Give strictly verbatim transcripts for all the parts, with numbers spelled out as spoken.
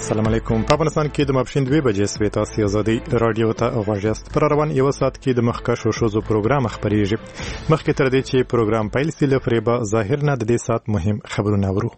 السلام علیکم. په افغانستان کې د ماپښین دوه بجې سوي تاسو ازادي رادیو ته غواړئ. پر روان یو ساعت کې د مخکښو شوزو پروګرام خبريږي. مخکې تر دې چې پروګرام پیل شي لپاره به ظاهر نه د دې ساعت مهم خبرونه ورو.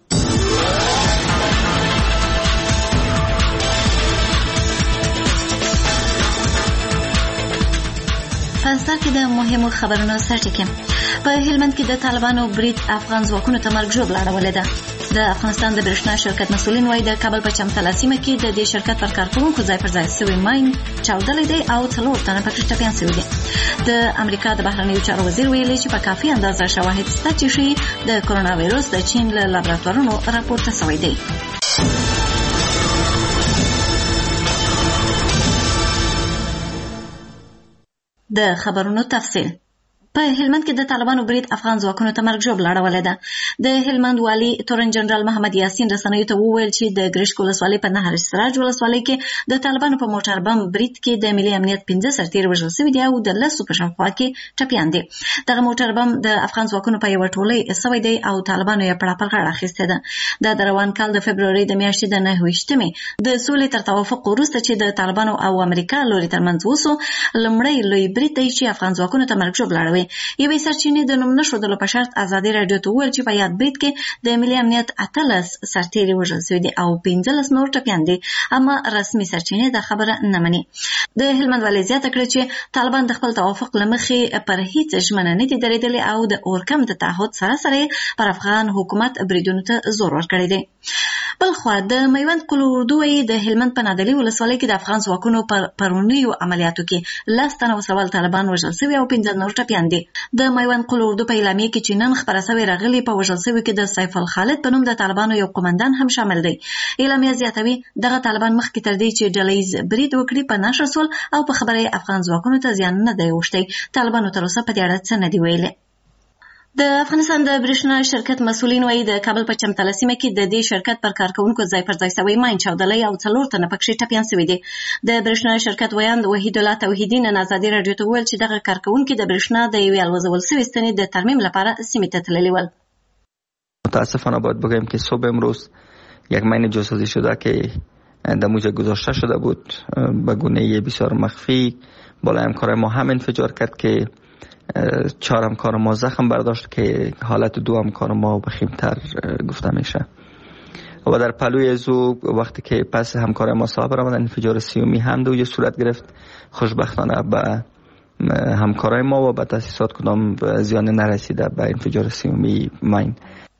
افغانستان کې د مهمو خبرونو سرټکی. په هلمند کې د طالبانو برید افغان ځواکونو ته مرګ ژوبله اړولې ده. د افغانستان د برېښنا شرکت مسؤلین وايي د کابل په چمتاله سیمه کې د دې شرکت پر کارکوونکو ځای پر ځای سوي ماین چاودلی دی او څلور تنه پکې ټپیان سوي دي. د امریکا د بهرنیو چارو وزیر ویلي چې په کافي اندازه شواهد شته چې ښیي د کرونا وایرس د چین له لابراتوارونو راپورته سوی دی. د خبرونو تفصیل. په هلمند کې د طالبانو برید افغان ځواکونو ته مرګ ژوبله اړولې ده. د هلمند والي تورن جنرال محمد یاسین رسنیو ته وویل چې د ګرشک ولسوالۍ په نهر سراج ولسوالۍ کې د طالبانو په موټر بم برید کې د ملي امنیت پنځه سرتیر وژل شوي دي او د لسو په شاوخوا کې ټپیان دي. دغه موټر بم د افغان ځواکونو په یوه ټولۍ سوی دی او طالبانو یې پړه پر غاړه اخیستې ده. دا د روان کال د فبرورۍ د میاشتې د نهه ویشتمې د سولې تر توافق وروسته چې د طالبانو او امریکا لوري ترمنځ وسو لومړی لوی برید دی چې افغان ځواکونو ته مرګ ژوبله اړوي. یوې سرچینې د نوم نښودلو په شرط ازادي راډیو ته وویل چې په یاد برید کې د ملي امنیت اتلس سرتیري وژل شوي دي او پنځلس نور ټپیان دي، اما رسمي سرچینې دا خبره نه مني. د هلمند والي زیاته کړه چې طالبان د خپل توافق له مخې پر هیڅ ژمنه نه دي درېدلي او د اورکم د تعهد سره سره پر افغان حکومت بریدونو ته زور ورکړی دی. بلخوا د میوند قلو اردو وايي د هلمند په نادلي ولسوالۍ کې د افغان ځواکونو پر پرونیو عملیاتو کې لس تنه وسوال طالبان وژل شوي او پنځه نور ټپیان دي. د میوند قلو اردو په اعلامیه کې چې نن خبره شوې راغلي په وژل شوي کې د سیف الخالد په نوم د طالبانو یو قومندان هم شامل دی. اعلامیه زیاتوي دغه طالبان مخکې تر دې چې ډلهییز برید وکړي په نشر سول او په خبره افغان ځواکونو ته زیان نه دی اوښتی. طالبانو تر اوسه په دې اړه څه نه دي ویلي. د افغانستان د برېښنا شرکت مسؤلین وايي د کابل په چمتاله سیمه کې د دې شرکت پر کارکوونکو ځای پر ځای سوی ماین چاودلی او څلور تنه پکې ټپیان سوي دي. د برېښنا شرکت ویاند وحید الله توحیدي نن ازادي راډیو ته وویل چې دغه کارکوونکي د برېښنا د یوې الوزول سوي ستنې د ترمیم لپاره سیمې ته تللي ول. متاسفانه باید بگویم که صبح امروز یک ماین جاسازی شده که در موجه گذاشته شده بود به گونه بسیار مخفی بالای همکارای ما هم انفجار کرد که چهار همکار ما زخم برداشت که حالت دو همکار ما بخیمتر گفته میشه و در پلوی از او وقتی که پس همکار ما صاحب آمدن انفجار سیومی هم دو یه صورت گرفت. خوشبختانه به همکارای ما و به تاسیسات کدام زیان نرسیده به انفجار سیومی ماین.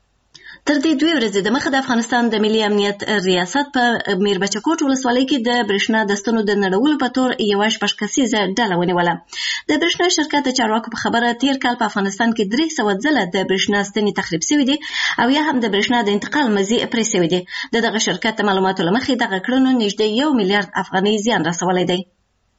تر دې دوی ورځې د مخه د افغانستان د ملي امنیت ریاست په میربچکوټ ولسوالۍ کې د برېښنا د ستنو د نړولو په تور یوه شپږ کسیزه ډله ونیوله. د برېښنا شرکت د چارواکو په خبره تیر کال په افغانستان کې درې سوه ځله د برېښنا ستنې تخریب سوي دي او یا هم د برېښنا د انتقال مزي پرې سوي دي. د دغه شرکت د معلوماتو له مخې دغه کړنو نږدې یو میلیارډ افغانۍ زیان رسولی دی.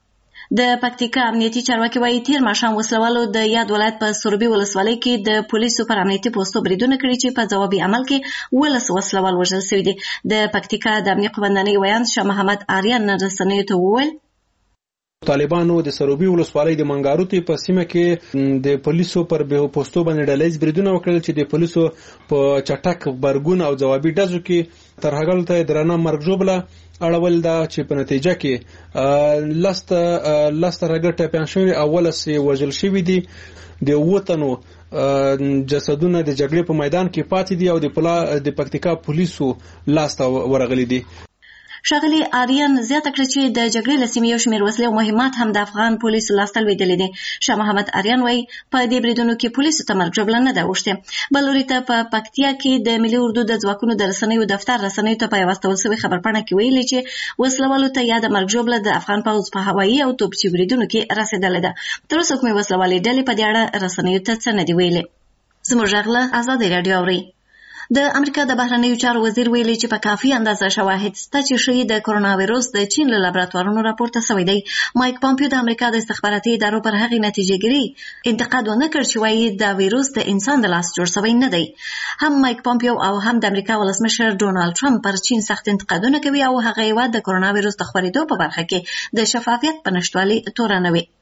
د پکتیکا امنیتي چارواکي وايي تیر ماښام وسلوالو د یاد ولایت په سروبي ولسوالۍ کې د پولیسو پر امنیتي پوستو بریدونه کړي چې په ځوابي عمل کې ولس وسلوال وژل شوي دي. د پکتیکا د امنیه قومندانۍ ویاند شاه محمد آریان نن رسنیو ته وویل طالبانو د سروبي ولسوالۍ د منګاروتي په سیمه کې د پولیسو پر به پوستو باندې ډلهییز بریدونه وکړل چې د پولیسو په چټک برګون او ځوابي ډزو کې تر هغه ته درانه مرګ ژوبله اړول دا چې په نتیجه کې لست لست راګټ ټپیان شوي او ولس وژل شوي دي. د وطنو جسدونه د جګړې په میدان کې پاتې دي او د پلا د پکتیکا پولیسو لاس ته ورغلي دي. ښاغلي آریان زیاته کړه چې د جګړې له سیمې یو شمېر وسلې او مهمات هم د افغان پولیسو لاسته لوېدلي دي. شاه محمد آریان وایي په دې بریدونو کې پولیسو ته مرګ ژوبله نه ده اوښتې. بل لوري ته په پکتیا کې د ملي اردو د ځواکونو د رسنیو دفتر رسنیو ته په یوه استول سوې خبرپاڼه کې ویلي چې وسلوالو ته یا د مرګ ژوبله د افغان پوځ په هوایي او توپچي بریدونو کې رسېدلې ده. تر اوسه کومې وسلوالې ډلې په دې اړه رسنیو ته څه نه دي ویلي. زموږ غږ له ازادي راډیو اورئ. د امریکا د بهرنیو چارو وزیر ویلي چې په کافي اندازه شواهد شته چې ښیي د کرونا وایرس د چین له لابراتوارونو راپورته شوی دی. مایک پامپیو د امریکا د استخباراتي ادارو پر هغې نتیجې ګیري انتقاد ونه کړ چې وایي دا وایرس د انسان د لاس جوړ شوی نه دی. هم مایک پامپیو او هم د امریکا ولسمشر ډونالډ ټرمپ پر چین سخت انتقادونه کوي او هغه هیواد د کرونا وایرس د خپرېدو په برخه کې د شفافیت په نشتوالي تورنوي.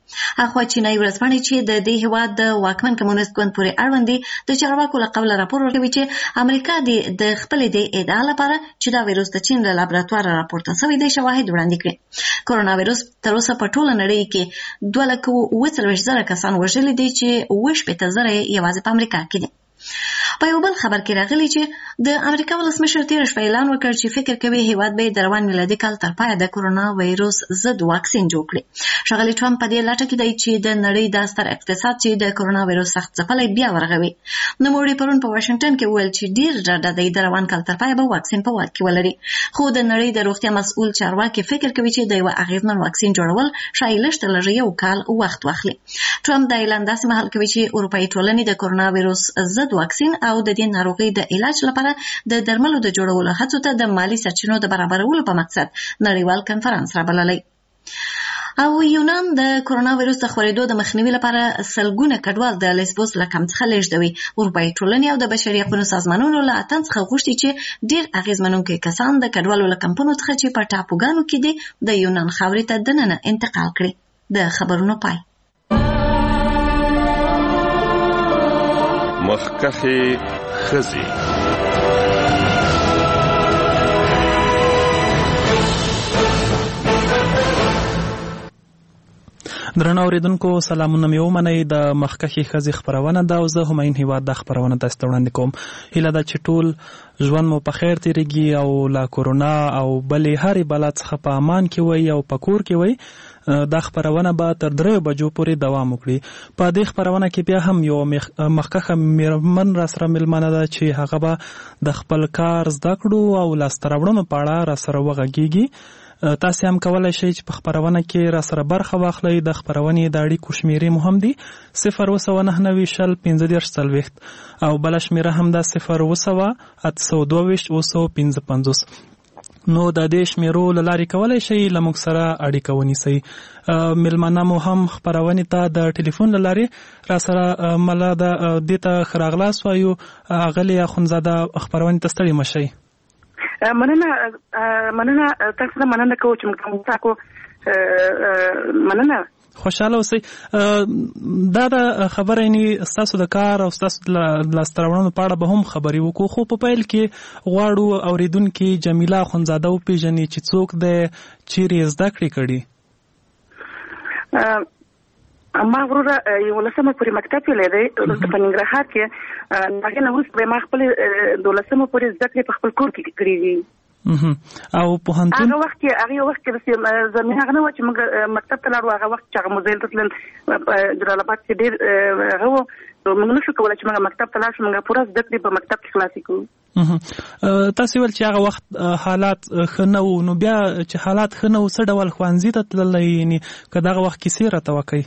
اخوا چینایي ورځپاڼې چې د دې هیواد د واکمن کمونیست ګوند پورې اړوند دي د چارواکو له قبله راپور ورکوي چې امریکا د خپلې د ادعا لپاره چې دا ویروس د چین له لابراتوار راپورته شوی دی شواهد وړاندې کړي. کرونا ویروس تر اوسه په ټوله نړۍ کې دوه لکه اووه څلوېښت زره کسان وژلي دي چې اووه شپېته زره یوازې په امریکا کې دي. په یو بل خبر کې راغلی چې د امریکا ولسمشر تېره شپه اعلان وکړ چې فکر کوي هیواد به د روان میلادي کال تر پایه د کرونا ویروس ضد واکسین جوړ کړي. ښاغلی ټرمپ په دې لټه کې دی چې د نړۍ د ستر اقتصاد چې د کرونا ویروس سخت ځپلی بیا ورغوي. نوموړي پرون په واشنګټن کې وویل چې ډېر ډاډه دی د روان کال تر پایه به واکسین په واک کې ولري، خو د نړۍ د روغتیا مسؤل چارواکي فکر کوي چې د یو اغېزمن واکسین جوړول ښایي لږ تر لږه یو کال وخت واخلي. ټرمپ دا اعلان داسې مهال کوي چې اروپایي ټولنې د کرونا ویروس ضد واکسین او د دې ناروغۍ د علاج لپاره د درملو د جوړولو هڅو ته د مالی سرچینو د برابرولو په مقصد نړیوال کنفرانس رابللی. او یونان د کرونا ویروس د خپرېدو د مخنیوي لپاره سلګونه کډوال د لیسبوس له کمپ څخه لېږدوي. اروپایي ټولنې او د بشري حقوقو سازمانونو له اتن څخه غوښتي چې ډېر اغېزمنونکي کسان د کډوالو له کمپونو څخه چې په ټاپوګانو کې دي د یونان خاورې ته دننه انتقال کړي. د خبرونو پای. مخکخي خزي درنو اوریدونکو سلامونه مې ومنئ. د مخکخي خزي خبرونه ده او زه همایون هیواد د خبرونه تاسو ته وړاندې کوم. هیله ده چې ټول ژوند مو په خیر تیریږي او لا کورونا او بلې هرې بلا څخه په امان کې وي او په کور کې وي. دا خبرونه به تر دریو بجو پورې دوام وکړي. په دې خبرونه کې بیا هم یو مخکخه میرمن را سره مېلمانه ده چې هغه به د خپل کار زده کړو او لاسته راوړنو په اړه را سره وغږیږي. تاسو هم کولای شئ چې په خبرونه کې را سره برخه واخلئ. د خبرونې د اړیکو شمیرې مو هم دي صفر اوه سوه نهه نوي شل پنځه دېرش څلوېښت او بله شمیره هم ده صفر اوه سوه اته سوه دوه ویشت اوه سوه پنځه پنځوس. نو د دې شمیرو له لارې کولی شئ له موږ سره اړیکه ونیسئ. مېلمانه مو هم خپرونې ته د ټلیفون له لارې را سره مله ده دې ته ښه راغلاست وایو. اغلې اخندزاده خپرونې ته ستړي مه شئ. مننه مننه تاسو ته مننه کوم چې موږ تاسو مننه خوشاله اوسئ. دا د خبره یعنی ستاسو د کار او ستاسو د لاسته راوړنو په اړه به هم خبرې وکړو، خو په پیل کې غواړو اورېدونکي جمیله اخندزاده وپېژني چې څوک دی، چیرې یې زده کړې کړي. ما وروره یولسمه پورې مکتب ویلی دی دلته په ننګرهار کې. هغې نه وروسته به ما خپلې دولسمه پورې زده کړې په خپل کور کې کړې دي. او پوهنتون هغه وخت کې هغه وخت کې زمینه هغه نه و چې موږ مکتب ته لاړو. هغه وخت چې هغه موزیل ته تلل جلال آباد کې ډېر هغه و، موږ نه شو کولی چې موږ مکتب ته لاړ شو. موږ پوره زده کړې په مکتب کې خلاصې کړو. تاسو ویل چې هغه وخت حالات ښه نه وو، نو بیا چې حالات ښه نه وو څه ډول ښوونځي ته تللی؟ یعنې که دغه وخت کیسې راته وکئ.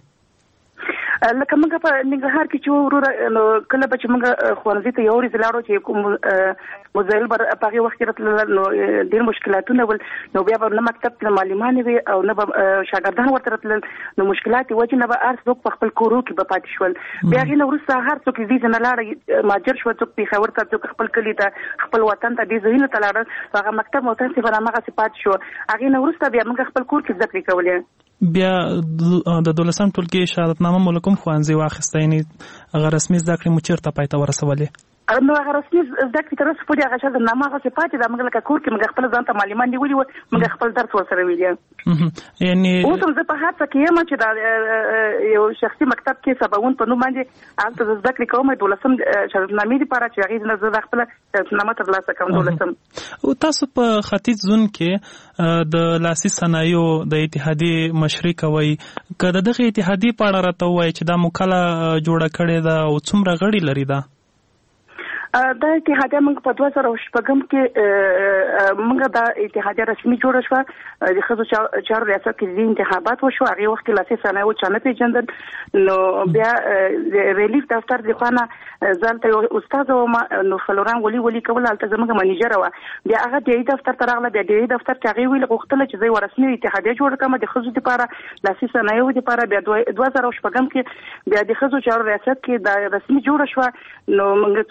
لکه موږ په ننګرهار کې چې وروره نو کله به چې موږ ښوونځي ته یو ورځ لاړو چې کوم موزایل به په هغې وخت کې راتلل نو ډېر مشکلاتونه ول. نو بیا به نه مکتب کې معلمانې وي او نه به شاګردان ورته راتلل. نو مشکلات یې وجې نه به هر څوک په خپل کورو کې به پاتې شول. بیا هغې نه وروسته هر څوک دې ځای نه لاړه مهاجر شوه، څوک پېښور ته، څوک خپل کلي ته، خپل وطن ته، دې ځایونو ته لاړل. هغه مکتب او تاسې به هماغسې پاتې شو. هغې نه وروسته بیا موږ خپل کور کې زده کړې کولې. بیا د دولسم ټولګي شهادتنامه مو له کوم ښوونځي واخیسته؟ یعنې هغه رسمي زده کړې مو چېرته پای ته ورسولې؟ نو هغه رسمي زده کړې تر اوسه پورې هغه شهادتنامه هغسې پاتې ده. موږ لکه کور کې موږ خپل ځان ته معلمان نیولي وو، موږ خپل درس ورسره ویلي. یعنې اوس هم زه په هڅه کې یم چې دا یو شخصي مکتب کې سباوون په نوم باندې هلته زه زده کړې کوم دولسم شهادتنامې دپاره چې هغې نه زه دا خپله شهادتنامه ترلاسه کوم دولسم. تاسو په ختیځ زون کې د لاسي صنایعو د اتحادیې مشري کوئ. که د دغې اتحادیې په اړه راته ووایئ چې دا مو کله جوړه کړې ده او څومره غړي لري ده؟ دا اتحادیه موږ په دوه زره شپږم کې موږ دا اتحادیه رسمي جوړه شوه. د ښځو چارو ریاست کې ځینې انتخابات وشو. هغې وخت کې لاسي صنایعو چا نه پېژندل. نو بیا د ریلیف دفتر د خوا نه زه هلته یو استاده وم، نو فلوران ولي ولي کول هلته زموږ منیجره وه. بیا هغه ډیري دفتر ته راغله. بیا ډیري دفتر کې هغې ویل غوښتله چې زه یوه رسمي اتحادیه جوړه کړم د ښځو دپاره، لاسي صنایعو دپاره. بیا دوه زره شپږم کې بیا د ښځو چارو ریاست کې دا رسمي جوړه شوه. نو موږ څو نفره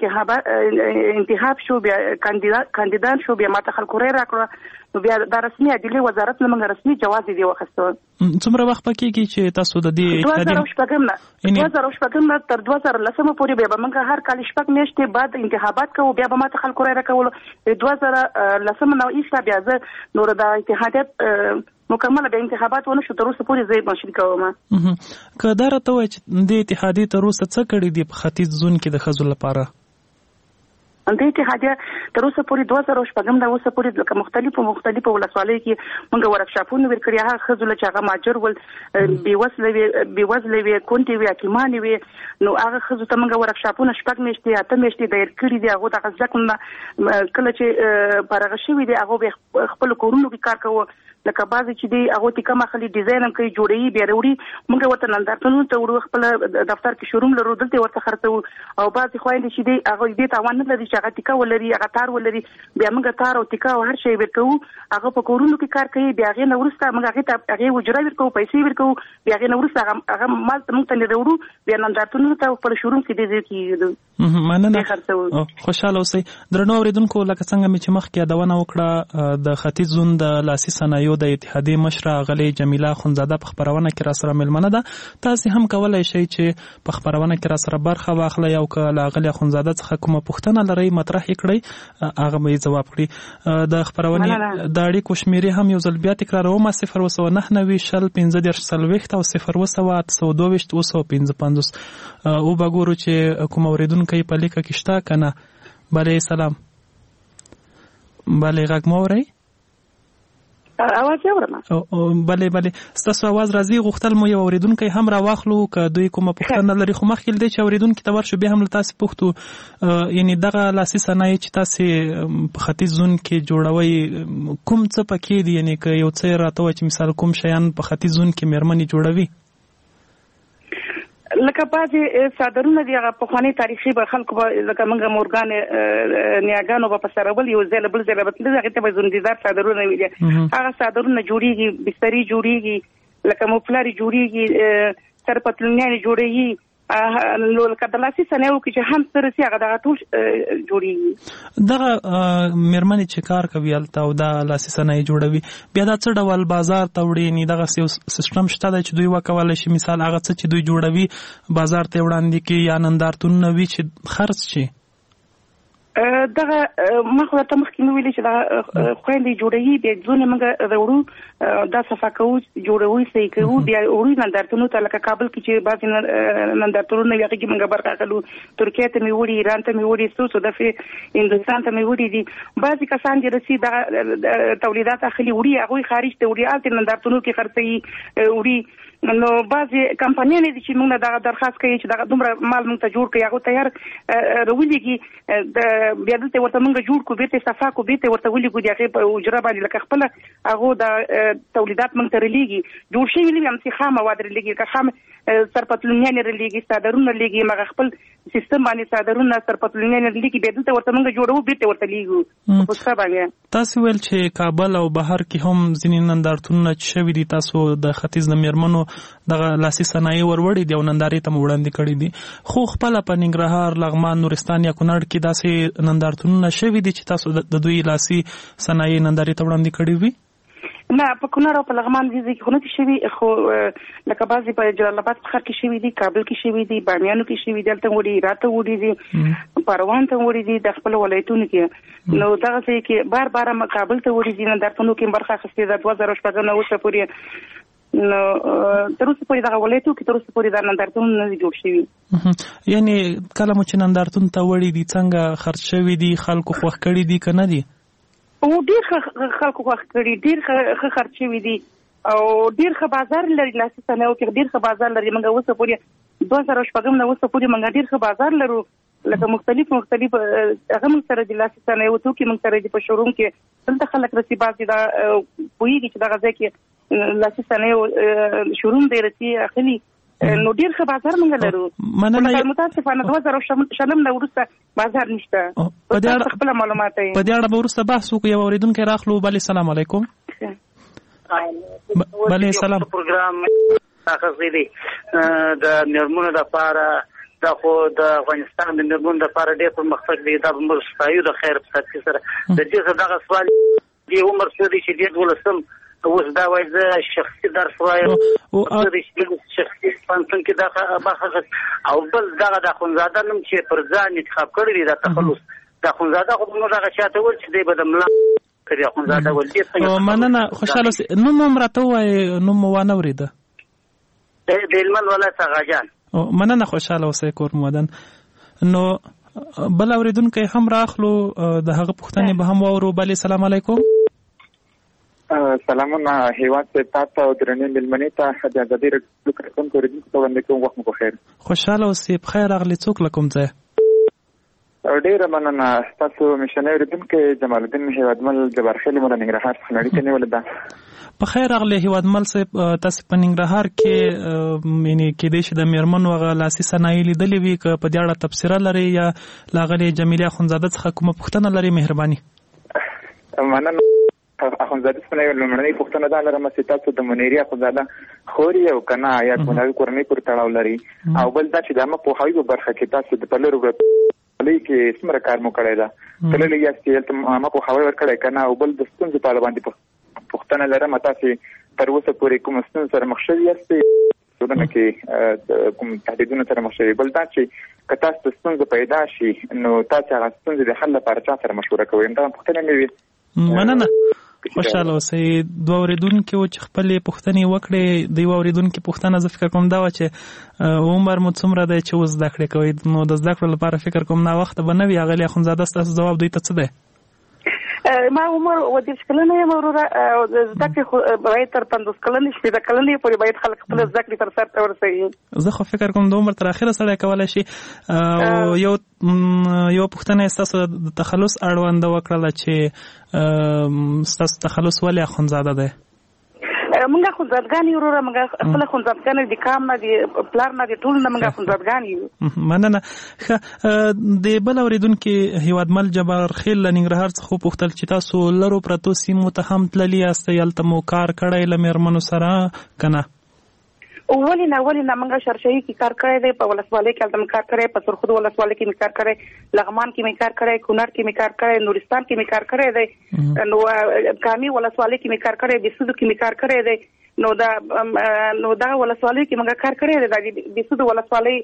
انتخابات انتخاب شو بیا کاندیدان شو بیا ماته خلکو رای راکړه نو بیا د رسمي عدالي وزارت نه موږ رسمي جواز دی واخیستو. څومره وخت پکې کې چې تاسو د دې دوه زره شپږم نه دوه زره شپږم نه تر دوه زره لسم پورې به موږ هر کال شپږ میاشتې بعد انتخابات کوو بیا به ماته خلکو رای راکول دوه زره لسم نه ایسته بیا زه نور د اتحادیت مکمل به انتخابات ونه شو تر اوسه پورې زه مشرک کوم. که دا راته وایي چې د اتحادیې تر اوسه څه کړي دي په ختیځ زون کې د ښځو لپاره؟ د اتحادیه تر اوسه پورې دوه زره شپږم نه اوسه پورې لکه مختلفو مختلفو ولسوالیو کې موږ ورکشاپونه ورکړي هغه ښځو له چې هغه ماجر ول بېوزله وي بېوزله وي کونډې وي حکیمانې وي نو هغه ښځو ته موږ ورکشاپونه شپږ میاشتې اته میاشتې دایر کړي دي. هغو دغه زده کړو کله چې فارغه شوي دي هغو به خپلو کورونو کې کار کوو لکه بعضې چې دی هغو ته کم اخلي ډیزاین هم کوي جوړوي بیا راوړي موږ ورته نندارتونونو ته وړو خپله دفتر کې شوروم لرو دلته یې ورته خرڅوو او بعضې خویندې چې دی هغه دې تاوان نه لري چې هغه ټیکه ولري هغه تار ولري بیا موږ تار او ټیکه او هر شی ورکوو هغه په کورونو کې کار کوي بیا هغې نه وروسته موږ هغې ته هغې اجره ورکوو پیسې ورکوو بیا هغې نه وروسته هغه مال ته موږ ته نه راوړو بیا نندارتونونو ته خپل شوروم کې دې ځای کې مننه خوشحاله اوسئ. درنو اورېدونکو لکه څنګه مې چې مخکې یادونه وکړه د ختیځ زون د لاسي صنایعو د اتحادیې مشره غلې جمیله اخندزاده په خپرونه کې را سره مېلمنه ده. تاسې هم کولی شئ چې په خپرونه کې را سره برخه واخلئ او که له غلې اخندزاده څخه کومه پوښتنه لرئ مطرح یې کړئ هغه به یې ځواب کړي. د خپرونې د اړیکو شمېرې هم یو ځل بیا تکراروم صفر اوه سوه نهه نوي شل پنځه دېرش څلوېښت او صفر اوه سوه اته سوه دوه ویشت اوه سوه پنځه پنځوس. وبګورو چې کوم اورېدونکی په لیکه کې شته که نه. بلې سلام. بلې غږ مو اورئ؟ اواز اورم. بلې بلې ستاسو اواز راځي. غوښتل مو یو اورېدونکی هم راواخلو که دوی کومه پوښتنه لري خو مخکې له دې چې اورېدونکي ته ورشو بیا هم له تاسې پوښتو یعنې دغه لاسي صنایع چې تاسې په ختیځ زون کې جوړوئ کوم څه پکې دي یعنې که یو څه یې راته وایي چې مثال کوم شیان په ختیځ زون کې مېرمنې جوړوي؟ لکه بعضې څادرونه دي هغه پخواني تاریخي به خلکو به لکه موږ مورګانې نیاګانو به په سره ول یو ځای له بل ځای له به تللي هغې ته به زوندیدار څادرونه ویلي هغه څادرونه جوړېږي بسترې جوړېږي لکه مفلرې جوړېږي سر پتلونیانې جوړېږي نو لکه د لاسي صنایعو کې چې هم څه رسي هغه دغه ټول جوړېږي. دغه مېرمنې چې کار کوي هلته او دا لاسي صنایع جوړوي بیا دا څه ډول بازار ته وړي یعنې دغسې یو سیسټم شته دی چې دوی وکولی شي مثال هغه څه چې دوی جوړوي بازار ته یې وړاندې کړي یا نندارتونونه وي چې خرڅ شي؟ دغه ما خو درته مخکې مې ویلي چې دغه خویندې جوړوي بیا ځونه موږ راوړو دا صفا کوو جوړوو صحیح کوو بیا وړو نندارتونو ته لکه کابل کې چې بعضې نندارتونونه وي هغې کې موږ برخه اخلو ترکیې ته مې وړي ایران ته مې وړي څو څو دفعې هندوستان ته مې وړي دي. بعضې کسان چې رسي دغه تولیدات اخلي وړي هغوی خارج ته وړي هلته نندارتونو کې خرڅوي وړي نو بعضې کمپنیانې دي چې موږ نه دغه درخواست کوي چې دغه دومره مال موږ ته جوړ کړي هغو تیار راولیږي بیا دلته ورته موږ جوړ کړو بیرته صفا کړو بیرته ورته ولیږو د هغې په اجره باندې لکه خپله هغو د تولیدات موږ ته رلیږي جوړ شوي نه وي همسې خام مواد رلیږي که خام سرپتلونیانې رلیږي څادرونه رلیږي مغه خپل سیستم باندې څادرونه سرپتلونیانې رلیږي بیا دلته ورته موږ جوړوو بیرته ورته لیږو په پوسټه باندې. تاسې ویل چې کابل او بهر کې هم ځینې نندارتونونه چې شوي دي تاسو د ختیځ د مېرمنو دغه لاسي صنایع وروړي دي او نندارې ته مو وړاندې کړي دي خو خپله په ننګرهار لغمان نورستان یا کونړ کې داسې نندارتونونه شوي دي چې تاسو د دوی لاسي صنایع نندارې ته وړاندې کړي وي؟ نه په کونړ او په لغمان دې کې خو نه دي شوي خو لکه بعضې په جلال آباد په ښار کې شوي دي کابل کې شوي دي بامیانو کې شوي دي هلته وړي هرات ته وړي دي پروان ته وړي دي د خپلو ولایتونو کې نو دغسې کې بار بار کابل ته وړي دي نندارتونو کې برخه اخیستې ده دوه زره شپږم نه اوسه پورې نو تر اوسه پورې دغه ولایتو کې تر اوسه پورې دا نندارتونونه نه دي جوړ شوي. یعنې کله مو چې نندارتون ته وړي دي څنګه خرڅ شوي دي خلکو خوښ کړي دي که نه دي؟ او ډېر ښه خلکو خوښ کړي ډېر ښه خرڅ شوي دي او ډېر ښه بازار لري لاسي صنایعو کې ډېر ښه بازار لري موږ اوسه پورې دوه زره شپږم نه اوسه پورې موږ ډېر ښه بازار لرو لکه مختلف مختلف هغه موږ سره دي لاسي صنایعو توکي موږ سره دي په شوروم کې دلته خلک رسي بعضې دا پوهېږي چې دغه ځای کې لاسي صنایعو شوروم دی رسي اخلي نو ډېر ښه بازار موږ لرو. مننه. متاسفانه دوه زره شلم نه وروسته بازار نشته. په دې اړه خپله معلومات یې په دې اړه به وروسته بحث وکړو. یو اورېدونکی راخلو. بلې سلام علیکم. بلې سلام. پروګرام اخیستی دی د مېرمنو دپاره دا خو د افغانستان د میرمنو لپاره ډېر پرمختګ دی. دا به موږ ستایو د خیر په صدقې سره. د دې څخه دغه سوال دی عمر څه دی چې ډېر دولسم اوس دا وایي زه شخصي درس وایم شخصي پوهنتون کې دا برخه او بل دغه د اخندزاده نوم چې پر ځان انتخاب کړی دی د تخلص د اخندزاده خو موږ هغه چاته ویل چې دی به د ملا کړي اخندزاده ول دې څنګه مننه خوشاله اوسئ. نوم هم راته ووایئ نوم مو وانه اورېده. د هلمند ولایت اغاجان. مننه خوشاله اوسئ کور مو ودان. نو بل اورېدونکی هم راخلو د هغه پوښتنې به هم واورو. بلې سلام علیکم. سلامونه هیواد ته تاسو او درنې ملمنې ته د ازادي راډیو کارکونکو اوریدونکو ته وړاندې کوم. وخت مو په خیر. خوشاله اوسئ. په خیر راغلي. څوک له کوم ځای؟ ډېره مننه. تاسو میشنې اوریدونکي جمال الدین هیوادمل جبارخیل مو له ننګرهار څخه اړیکه نیولې ده. په خیر راغلي هیوادمل صاحب. تاسو په ننګرهار کې یعنې کېدای شي د میرمنو هغه لاسي صنایع لیدلې وي که په دې اړه تبصره لرئ یا لاغلې جمیلې اخندزاده څخه کومه پوښتنه لرئ مهرباني. مننه. اخندزاده څخه یو لومړنۍ پوښتنه دا لرم چې تاسو د منیري اخندزاده خور یې او که نه یا کونړي کورنۍ پورې تړاو لري او بل دا چې د عامه پوهاوي په برخه کې تاسو د پلرو ولۍ کې څومره کار مو کړی ده تللی یاست هلته عامه پوهاوی ورکړی که نه او بل د ستونزو په اړه باندې پوښتنه لرم تاسې تر اوسه پورې کومه ستونزه سره مخ شوي یاستئ ټولنه کې کوم تهدیدونو سره مخ شوي. بل دا چې که تاسو ته ستونزه پیدا شي نو تاسو هغه ستونزې د حل لپاره چا سره مشوره کوئ؟ دا پوښتنه مې وي. مننه. خوشاله اوسئ. دوه اورېدونکي وو چې خپلې پوښتنې وکړې. د یوه اورېدونکي پوښتنه زه فکر کوم دا وه چې عمر مو څومره دی چې اوس زده کړې کوئ؟ نو د زده کړو لپاره فکر کوم ناوخته به نه وي. اغلې اخندزاده ستاسو ځواب دوی ته څه دی؟ ما عمر اووه دېرش کلنه یم وروره. زده کړې خو باید تر پنځوس کلنې شپېته کلنې پورې باید خلک خپله زده کړې تر سر ته ورسوي. زه خو فکر کوم د عمر تر اخره سړی کولی شي. او یو یو پوښتنه یې ستاسو د تخلص اړونده وکړله چې ستاسو تخلص ولې اخندزاده دی؟ مونږ اخندزادګان یو وروره. مونږ خپله اخندزادګان د کام نه دي پلار نه دي ټول نه مونږ اخندزادګان یو. مننه. ښه د بل اورېدونکي هیوادمل جبارخیل له ننګرهار څخه وپوښتل چې تاسو لرو پرتو سیمو ته هم تللي یاستئ؟ هلته مو کار کړی له میرمنو سره که نه؟ ولې نه ولې نه مونږ شرشهي کې کار کړی دی. په ولسوالۍ کې هلته مې کار کړی. په سرخود ولسوالۍ کې مې کار کړی. لغمان کې مې کار کړی. کونړ کې مې کار کړی. نورستان کې مې کار کړی دی. نو کامي ولسوالۍ کې مې کار کړی. بسودو کې مې کار کړی دی. نو دا نو دا ولسوالۍ کې مونږ کار کړی دی. دا بسودو ولسوالۍ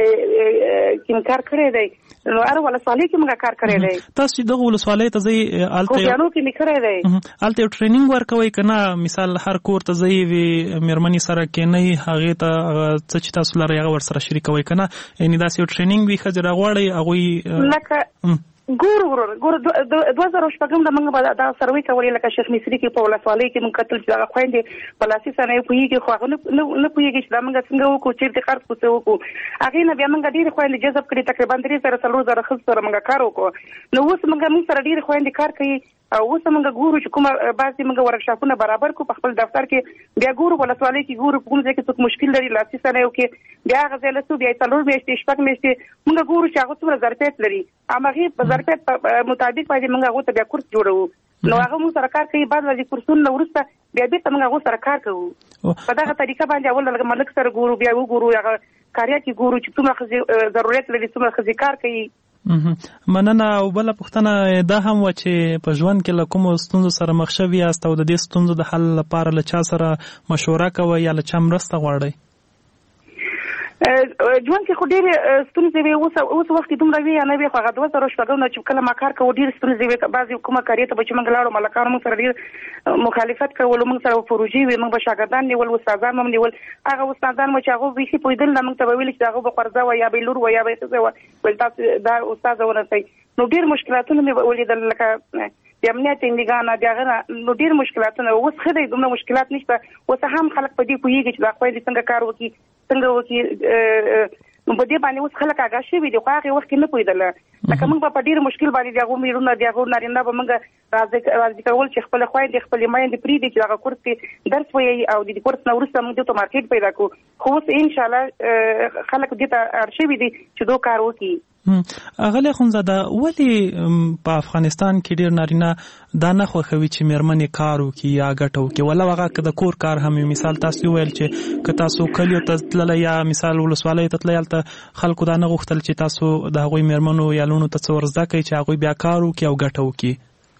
کې مې کار کړی دی. نو هر ولسوالۍ کې مونږ کار کړی دی. تاسو چې دغه ولسوالۍ ته ځئ هلته خوږیاڼو کې مې کړی دی. هلته یو ټریننګ ورکوئ که نه؟ مثال هر کور ته ځئ وي میرمنې سره کېنئ هغې ته څه چې تاسو لرئ هغه ورسره شریکوئ که نه؟ یعنې داسې یو ټریننګ وي ښځې راغواړئ هغوی لکه ګورو ورور ګورو دوه زره شپږم د موږ به دا سروې کولې لکه شیخ مصري کې په ولسوالۍ کې موږ کتل چې دغه خویندې په لاسي صنایعو پوهېږي خو هغه نه پوهېږي چې دا موږ څنګه وکړو چېرته خرڅ کوو څه وکړو. هغې نه بیا موږ ډېرې خویندې جذب کړي. تقریبا درې زره څلور زره ښځو سره موږ کار وکړو. نو اوس موږ موږ سره ډېرې خویندې کار کوي او اوس موږ ګورو چې کومه بعضې موږ ورکشاپونه برابر کړو په خپل دفتر کې. بیا ګورو ولسوالۍ کې ګورو په کوم ځای کې څوک مشکل لري لاسي صنایعو کې بیا هغه ځای له څو بیا څلور میاشتې شپږ میاشتې موږ ګورو چې هغه څومره ظرفیت لري. هماغې په ظرفیت مطابق باندې موږ هغو ته بیا کورس جوړوو. نو هغه موږ سره کار کوي. بعد د کورسونو نه وروسته بیا بېرته موږ هغو سره کار کوو. په دغه طریقه باندې اول لږ ملک سره ګورو بیا وګورو هغه کاریا کې ګورو چې څومره ښځې ضرورت لري څومره ښځې کار کوي. مننه. او بله پوښتنه دا هم وه چې په ژوند کې له کومو ستونزو سره مخ شوي یاست او د دې ستونزو د حل لپاره له چا سره مشوره کوئ یا له چا مرسته غواړئ؟ ژوند کې خو ډېرې ستونزې وې. اوس اوس وخت کې دومره وي یا نه وي خو هغه دوه زره شپږم نه چې کله ما کار کوو ډېرې ستونزې وې. بعضې کومه کاریې ته به چې موږ لاړو ملکانو موږ سره ډېر مخالفت کولو. موږ سره به پروژې وې. موږ به شاګردان نیول استادان هم نیول. هغه استادان مو چې هغو بیخي پوهېدل نه موږ ته به ویل چې د هغو به قرضه وه یا به لور وه یا به ښځه وه ویل تاسو دا استاده ورسئ. نو ډېر مشکلاتونه مې ولیدل لکه د امنیت انډیګانه د هغه نو ډېر مشکلاتونه. اوس ښه دی دومره مشکلات نشته. اوس هم خلک په دې پوهېږي چې دا خویندې څنګه کار وکړي څنګه وکړي. نو په دې باندې اوس خلک آګاه شوي دي خو هغې وخت کې نه پوهېدله. لکه موږ په ډیر مشکل باندې دغه میرونه دغه نارینه به موږ راځي راځي کول چې خپل خويندې خپل مایندې پری دي چې هغه کورس کې درس وایي او د کورس نو ورسته موږ ته مارکیټ پیدا کو خو اوس ان شاء الله خلک دې ته ارشي دي چې دوه کار وکړي. اغلی خونزاده ولی په افغانستان کې ډیر نارینه دا نه خوښوي چې میرمنې کار وکړي یا ګټه وکړي ولا هغه د کور کار هم مثال تاسو ویل چې که تاسو کلیو ته تللی یا مثال ولسوالۍ ته تللی هلته خلکو دا نه غوښتل چې تاسو د هغوی میرمنو یا لونو ته څه ور زده کړئ چې هغوی بیا کار وکړي او ګټه وکړي.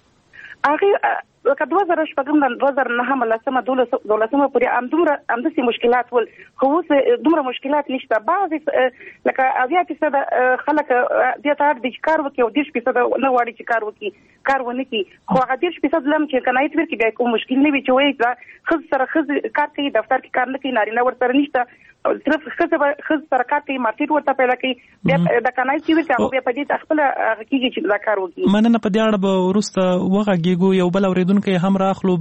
هغه لکه دوه زره شپږم نه دوه زره نهم لسمه دولسمه پورې همدومره همداسې مشکلات ول خو اوس دومره مشکلات نشته. بعضې لکه اویا فیصده خلک دې ته اړ دي چې کار وکړي او دېرش فیصده نه غواړي چې کار وکړي کار ونه کړي خو هغه دېرش فیصد لم چې کنایت ورکړي بیا کوم مشکل نه وي چې وایي دا ښځې سره ښځې کار کوي دفتر کې کار نه کوي نارینه ورسره نشته صرف ښځه ښځې سره کار کوي مارکیټ ورته پیدا کوي بیا د کنایت چې ورکړي هغه بیا په دې خپله هغه کېږي چې دا کار وکړي. مننه. په دې اړه به وروسته وغږېږو یو بل اورېدونکی هم راخلو.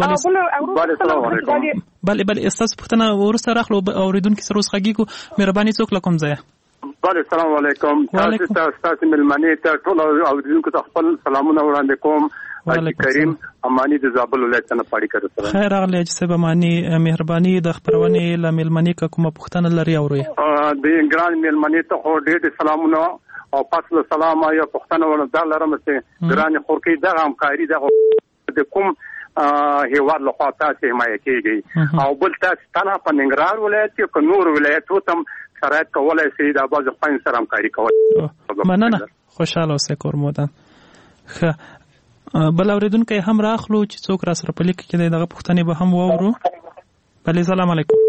بلې بلې ستاسو پوښتنه وروسته راخلو اورېدونکي سره اوس غږېږو. مهرباني څوک له کوم ځایه؟ بله السلام علیکم. تاسو ته ستاسو مېلمنې ته ټولو اورېدونکو ته خپل سلامونه وړاندې کوم. حاجي کریم امانی د زابل ولایت نه پاړی کړو. خیر راغلی حاجي صاحب امانی. مهرباني د خپرونې له مېلمنې که کومه پوښتنه لري اورئ. د ګران مېلمنې ته خو ډېر سلامونه او پس له سلام یا پوښتنه ورته لرم چې ګران خورکې دغه همکاري دغه د کوم هیواد له خوا تاسو حمایه کیږي او بل تاسو تنها په ننګرهار ولایت کې که نور ولایتو ته شرایط کولای شي د بعض خویندو سره همکاري کول. مننه. خوشاله اوسئ کورمودان. ښه بل اورېدونکی هم راخلو چې څوک را سره په لیک کې دی دغه پوښتنې به هم واورو. بلې سلام علیکم.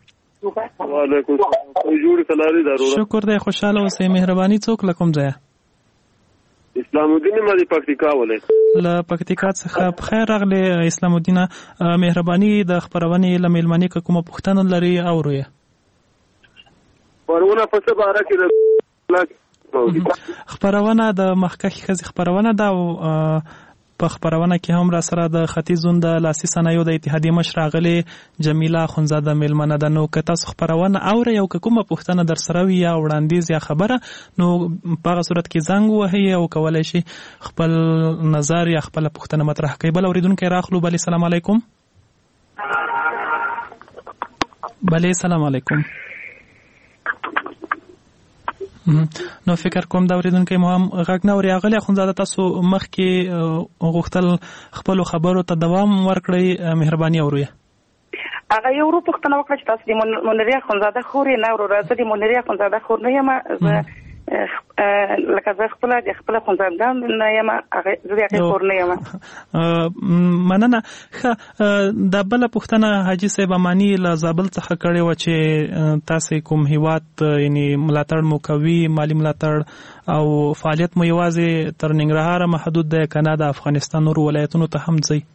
وعلیکم السلام. شکر دی خوشاله اوسئ. مهرباني څوک له کوم ځایه؟ اسلام الدین ما د پکتیکا ولایت له پکتیکا څخه. بخیر راغلی اسلام الدین. مهرباني د خپرونې له مېلمنې که کومه پوښتنه لري اورو یې. خپرونه په څه باره کې ده؟ خپرونه د مخکښې ښځې خپرونه ده او په خپرونه کې هم را سره د ختیځون د لاسي صنایعو د اتحادیې مشر راغلې جمیله اخندزاده مېلمنه ده. نو که تاسو خپرونه اورئ او که کومه پوښتنه در سره وي یا وړاندیز یا خبره نو په هغه صورت کې زنګ ووهئ او کولی شي خپل نظر یا خپله پوښتنه مطرح کړئ. بل اورېدونکی راخلو. بلې سلام علیکم. بلې سلام علیکم. نو فکر کوم دا اورېدونکی مو هم غږ نه اوري. اغلې اخندزاده تاسو مخکې غوښتل خپلو خبرو ته دوام ورکړئ. مهرباني اورئ. هغه یو ورو پوښتنه وکړه چې تاسو د منیرې اخندزاده خور یې نه وروره. زه د منیرې اخندزاده خور نه یم. لکه زه خپله د خپله اخندزاده نه یم. زه د هغې خور نه یم. مننه. ښه دا بله پوښتنه حاجي صاحب اماني له زابل څخه کړې وه چې تاسې کوم هیواد یعنې ملاتړ مو کوي مالي ملاتړ او فعالیت مو یوازې تر ننګرهاره محدود دی که نه د افغانستان نورو ولایتونو ته هم ځئ؟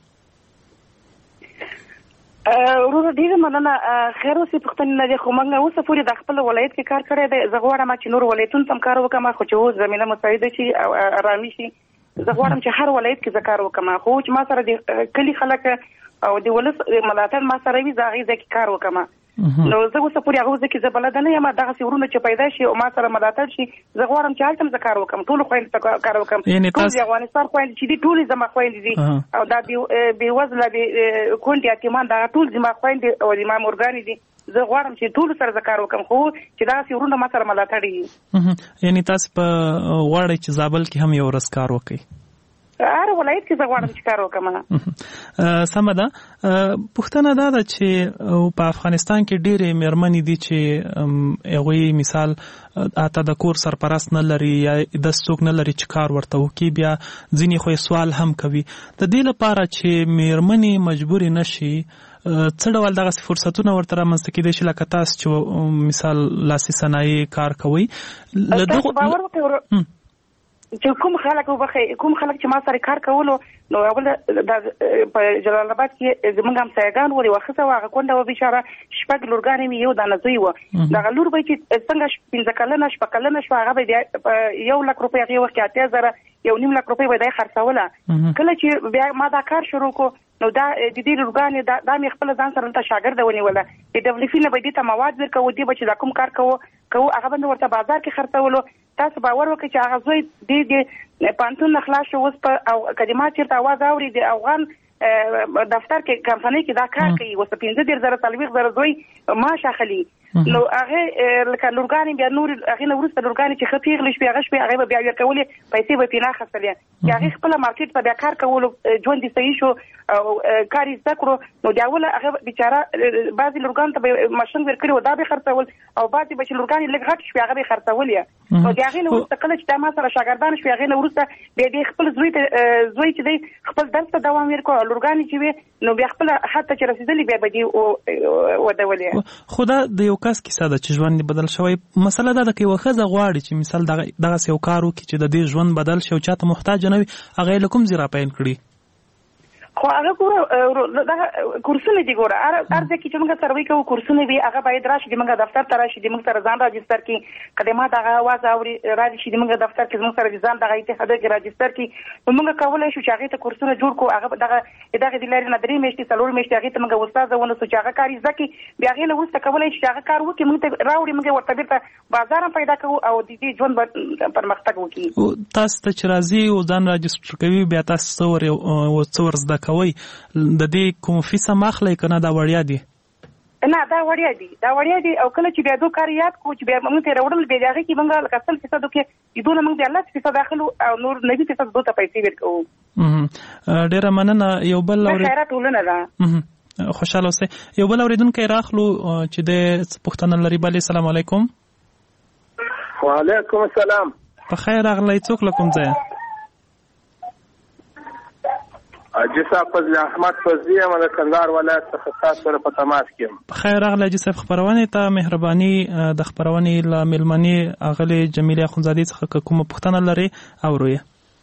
وروره ډېره مننه. خیر اوس پوښتنې نه دي خو موږ اوسه پورې د خپل ولایت کې کار کړی دی. زه غواړم چې نور ولایتونو ته هم کار وکړم خو چې اوس زمینه مساعده شي او ارامي شي. زه غواړم چې هر ولایت کې زه کار وکړم خو چې ما سره د کلي خلک او د ولس ملاتړ ما سره وي زه هغې ځای کې کار وکړم. نو زه اوسه پورې هغه ځای کې زه بلده نه یم. دغسې ورونه چې پیدا شي او ما سره ملاتړ شي زه غواړم چې هلته هم زه کار وکړم. ټولو خویندو ته کار وکړم. ټول د افغانستان خویندې چې دي ټولې زما خویندې دي او دا بېوزله بې کونډې یتیمان دغه ټول زما خویندې او زما مورګانې دي. زه غواړم چې ټولو سره زه کار وکړم خو چې دغسې ورونه ما سره ملاتړ وي. یعنې تاسو په غواړئ چې زابل کې هم یو ورځ کار وکړئ؟ هر ولایت کې زه غواړم چې کار وکړم. سمه ده. پوښتنه دا ده چې په افغانستان کې ډېرې مېرمنې دي چې هغوی مثال اته د کور سرپرست نه لري یا داسې څوک نه لري چې کار ورته وکړي. بیا ځینې خو یې سوال هم کوي. د دې لپاره چې مېرمنې مجبورې نه شي څه ډول دغسې فرصتونه ورته رامنځته کېدی شي لکه تاسو چې مثال لاسي صنایع کار کوئ له دغو چې کوم خلک وبخې کوم خلک چې ما سره کار کولو نو اول د په جلال آباد کې زمونږ همسایګان وو یوه ښځه وه هغه کونډه وه بیچاره شپږ لورګانې مې یو دانه زوی وه. دغه لور به چې څنګه پنځه کلنه شپږ کلنه شوه هغه به په یو لک روپۍ هغې وخت کې اتیا زره یو نیم لک روپۍ به دی خرڅوله. کله چې بیا ما دا کار شروع کړو نو دا د دې لورګانې دا مې خپله ځان سره دلته شاګرده ونیوله. د ډبلیفي نه به دې ته مواد ورکوو دې به چې دا کوم کار کوو کوو هغه به مې ورته بازار کې خرڅولو. تاسو باور وکړئ چې هغه زوی د د پانتون خلاص شو اوس په او کلمات چیرته आवाज اوري د افغان دفتر کې کمپنۍ کې دا کار کوي اوس پنځه ډیر زره تلويخ زره زوی معاش اخلي نو هغه لکه لورګانی بیا نور هغه نو ورسته لورګانی چې خپيغ لښ بیا غش بیا هغه بیا ورکولې پیسې به پینا خسلې هغه خپل مارکیټ په بیا کار کول ژوند دي صحیح شو او کاری ذکر نو دا ول هغه بیچاره بعضی لورګان ته ماشين ورکړي و دا به خرڅول او بعضی به لورګانی لږ غټ شي هغه به خرڅول یا نو دا هغه نو ورسته کله چې دا ما سره شاګردان شي هغه نو ورسته به خپل زوی ته زوی چې دی خپل درس ته دوام ورکړي لورګانی چې نو بیا خپل حتی چې رسیدلی بیا به دی او ودولې خدا د یو کس کیسه ده چې ژوند بدل شوی مسله دا ده کې وخزه غواړي چې مثال دغه دغه یو کار وکړي چې د دې ژوند بدل شي او چاته محتاج نه وي هغه لکم زیرا پین کړی خو هغه ګوره دا کورسونه دي ګوره ارزه کې چې موږ سروي کوو کورسونه وي هغه باید راشي د موږ دفتر ته راشي د موږ سره ځان راجستر کې خدمات هغه आवाज اوري راشي د موږ دفتر کې موږ سره ځان دغه اتحاد کې راجستر کې موږ کولای شو چې هغه ته کورسونه جوړ کو هغه دغه دغه د لارې نه درې میاشتې څلور میاشتې هغه ته موږ استاد ونه سو چې هغه کاری ځکه بیا هغه له وسته کولای شي هغه کار وکړي موږ ته راوړي موږ ورته بیرته بازار پیدا کوو او د دې ژوند پرمختګ وکړي تاسو ته چې راځي او ځان راجستر کوي بیا تاسو څور او څور زده کوي د دې کوم فیصه مخلې کنه دا وړیا دي نه دا وړیا دي دا وړیا دي او کله چې بیا دوه کار یاد کو چې بیا موږ ته راوړل بیا هغه کې موږ لکه اصل فیصد کې دونه موږ د الله فیصد داخلو او نور نوي فیصد دوه ته پیسې ورکو ډیره مننه یو بل اوري خیرات ولنه دا خوشاله اوسئ یو بل اوریدونکو راخلو چې د پښتون لري بل السلام علیکم وعلیکم السلام په خیر راغلی څوک لکم ځای جسا فضل احمد فضلی ام د کندهار ولایت څخه تاسو سره په تماس کې خیر راغلی جسا خبرونه ته مهرباني د خبرونه ل ملمنی اغلی جمیله خونزادی څخه کوم پښتنه لري او روی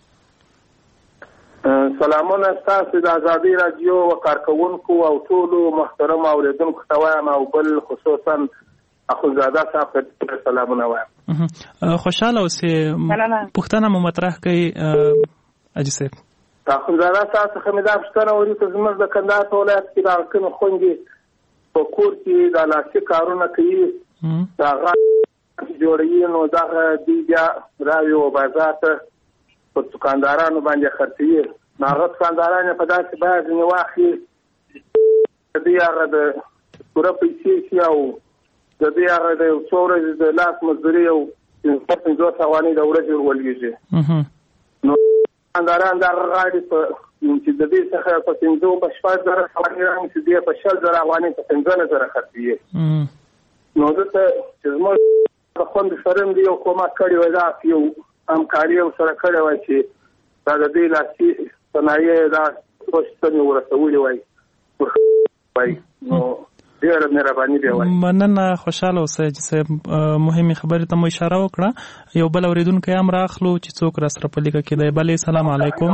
سلامونه تاسو د ازادي رادیو او کارکونکو او ټول محترم اوریدونکو ته وایم او بل خصوصا اخوزاده صاحب ته سلامونه وایم خوشاله اوسئ پښتنه مو مطرح کوي اجي صاحب تاسو زړه تاسو خمیدا پښتنه وري ته زموږ د کندهار ولایت کې د کوم خوندې په کور کې د لاسي کارونه کوي دا غا جوړي نو دا د بیا راوي او بازار ته په دکاندارانو باندې خرڅي ناغه دکاندارانو په داسې باندې نو واخلي د دې هغه د پوره پیسې او د دې هغه د څورې د لاس مزدوري او په څنګه ثواني د ورځې ولګيږي نو انداران دا غاړي په چې د دې څخه په څنګه په شپږ زره افغاني رانګ چې دی په شل زره افغاني په څنګه زره خرڅي نو دته چې موږ په خوند سره دی او کومه کړی وای دا یو همکاري او سره کړی وای چې دا د دې لاسي صنایع دا څه ورسولې وای وای نو ډیر مهرباني دی وای مننه خوشاله اوسئ چې مهمه خبره ته مو اشاره وکړه یو بل اوریدونکو هم راخلو چې څوک را سره په لیکه کې دی بل السلام علیکم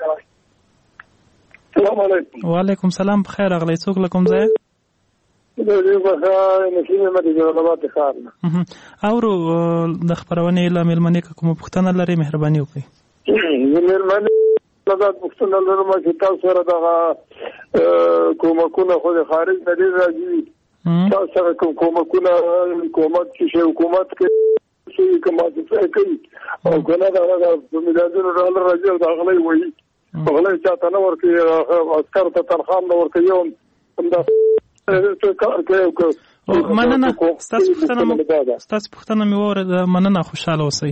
السلام علیکم وعلیکم السلام بخیر اغلی څوک لکم ځای د دې په نشینه مده جوړولات ښار اورو د خبرونه له ملمنې کوم پښتنه لري مهرباني وکړئ ملمنې دا پښتنه لرم چې تاسو سره دا کومکونه خو د خارج نه دي راځي تاسو سره کوم کومکونه حکومت چې حکومت کې شي کومه څه کوي او کنه دا د مليارونو ډالر راځي دا غلي وایي غلي چاته نه ورکي عسكر ته تنخواه نه ورکي هم دا څه کار کوي مننه ستاسو پښتنه ستاسو پښتنه مې وره مننه خوشاله اوسئ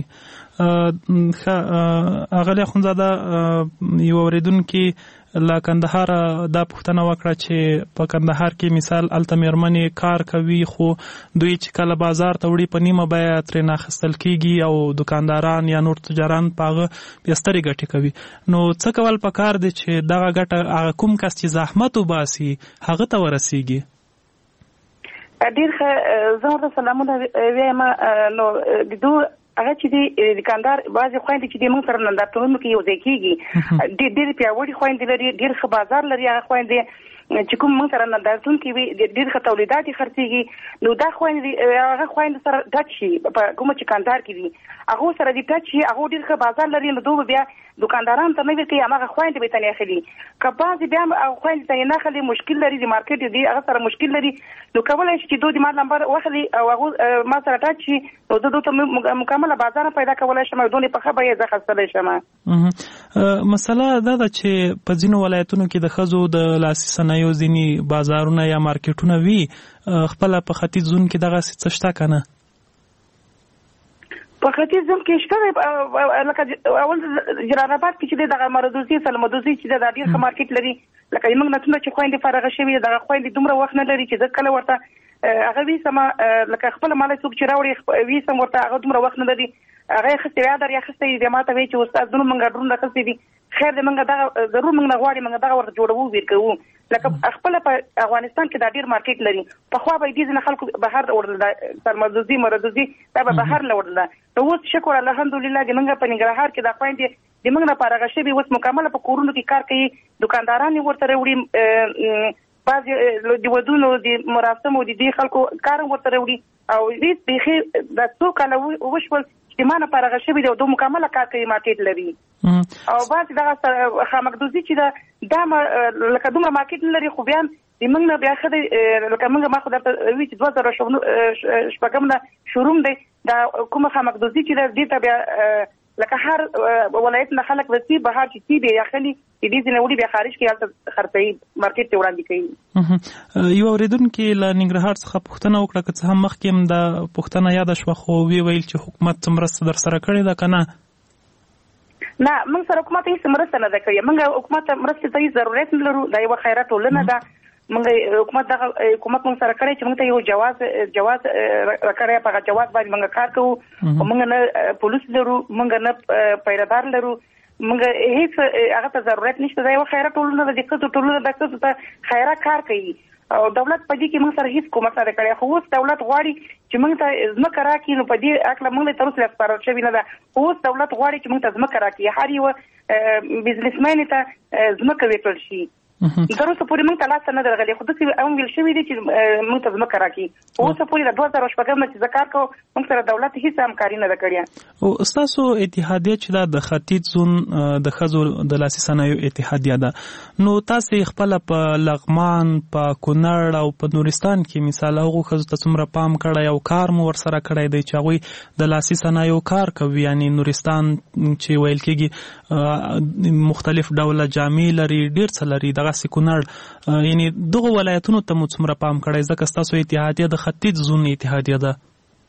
اغلی خونزاده یو اوریدونکو له کندهار دا پوښتنه وکړه چې په کندهار کې مثال الته میرمنې کار کوي خو دوی چې کله بازار ته وړي په نیمه بیه ترې اخیستل کیږي او دکانداران یا نور تجاران په هغه بیا سترې ګټې کوي نو څه کول پکار دی چې دغه ګټه هغه کوم کس چې زحمت وباسي هغه ته ورسیږي ډیر ښه زه ورته سلامونه وایم نو د دوه هغه چې د دکاندار بعضې خویندې چې د موږ سره نندارتونونو کې یو ځای کېږي ډېر پیاوړي خویندې لري ډېر ښه بازار لري هغه خویندې چې کوم موږ سره نندارتون کې وي ډېر ښه تولیدات یې خرڅېږي نو دا خویندې هغه خویندې سره ټچ شي په کومه چې کاندار کې وي هغو سره دې ټچ شي هغو ډېر ښه بازار لري نو دوی بیا دوکاندارانو ته نه ورکوي هماغه خویندې به یې ته نه اخلي که بعضې بیا هغه خویندې ته یې نه اخلي مشکل لري د مارکېټ دی هغه سره مشکل لري نو کولی شي چې دوی د ما نمبر واخلي او هغو ما سره ټچ شي نو زه دوی ته مکمله بازار پیدا کولی شم او دوی په ښه بیه زه خرڅولی شم. مسله دا ده چې په ځینو ولایتونو کې د ښځو د لاسي صنایعو ځینې بازارونه یا مارکېټونه وي خپله په ختیځ زون کې دغسې څه شته که نه؟ په ختیځ زون کې شته لکه اول جلال آباد کې چې دی دغه مردوزي سلمدوزي چې دی دا ډېر ښه مارکېټ لري لکه زموږ نه څومره چې خویندې فارغه شوي دغه خویندې دومره وخت نه لري چې زه کله ورته هغه ویسم لکه خپله مالی څوک چې راوړي ویسم ورته هغه دومره وخت نه لري هغه یې اخیستی وی ادر یې اخیستی دی ما ته وایي چې استاد زموږ موږ ډرون اخیستی دي خیر دی موږ دغه ضرور موږ نه غواړي موږ دغه ورته جوړوو ویر کوو لکه خپله په افغانستان کې دا ډېر مارکېټ لري پخوا به یې دې ځینې خلکو بهر وړل دا سرمدوزي مردوزي دا به بهر له وړل نو اوس شکر الحمدلله د موږ په ننګرهار کې دا خویندې د موږ نه فارغه شوي اوس مکمله په کورونو کې کار کوي دوکانداران یې ورته راوړي بعضې د ودونو د مراسمو د دې خلکو کار هم ورته راوړي او هېڅ بیخي دا څو کاله وشول چې ما نه فارغه شوي دی او دوی مکمله کار کوي مارکېټ لري او بعضې دغه خامکدوزي چې ده دا لکه دومره مارکېټ نه لري خو بیا د موږ نه بیا ښه دی لکه موږ ما خو درته وي چې دوه زره شپږم نه شروع دی دا کومه خامکدوزي چې ده دې ته بیا لکه هر ولایت نه خلک رسي بهر چې سی بیا یخلي د دې ځینې وړي بیا خارج کې هلته خرڅوي مارکېټ ته وړاندې کوي. یو اورېدونکي له ننګرهار څخه پوښتنه وکړه که څه هم مخکې هم دا پوښتنه یاده شوه خو ویې ویل چې حکومت څه مرسته در سره کړې ده که نه؟ نه موږ سره حکومت هېڅ مرسته نه ده کړې موږ حکومت ته مرستې ته هېڅ ضرورت نه لرو دا یوه خیره ټولنه ده موږ حکومت دغه حکومت موږ سره کړی چې موږ ته یو جواز جواز راکړی په هغه جواز باندې موږ کار کوو خو موږ نه پولیس لرو موږ نه پیرهدار لرو موږ هېڅ هغه ته ضرورت نشته دا یوه خیره ټولنه ده د ښځو ټولنه ده ښځو ته خیره کار کوي او دولت په دې کې موږ سره هېڅ کومک نه دی کړی خو اوس دولت غواړي چې موږ ته ځمکه راکړي نو په دې هکله موږ له تر اوسه سپارل شوې نه ده خو اوس دولت غواړي چې موږ ته ځمکه راکړي هر یوه بزنسمین ته ځمکه ورکړل شي تر اوسه پورې موږ ته لاس ته نه ده راغلی خو داسې هم ویل شوي دي چې موږ ته ځمکه راکړي اوسه پورې د دوه زره شپږم نه چې زه کار کوم موږ سره دولت هېڅ همکاري نه ده کړې. او ستاسو اتحادیه چې دا د ختیځ زون د ښځو د لاسي صنایعو اتحادیه ده نو تاسې خپله په لغمان په کونړ او په نورستان کې مثال هغو ښځو ته څومره پام کړی او کار مو ورسره کړی دی چې هغوی د لاسي صنایعو کار کوي یعنې نورستان چې ویل کېږي مختلف ډوله جامې لري ډېر څه لري دغسې کونړ یعنې دغو ولایتونو ته مو څومره پام کړی ځکه ستاسو اتحادیه د ختیځ زون اتحادیه ده.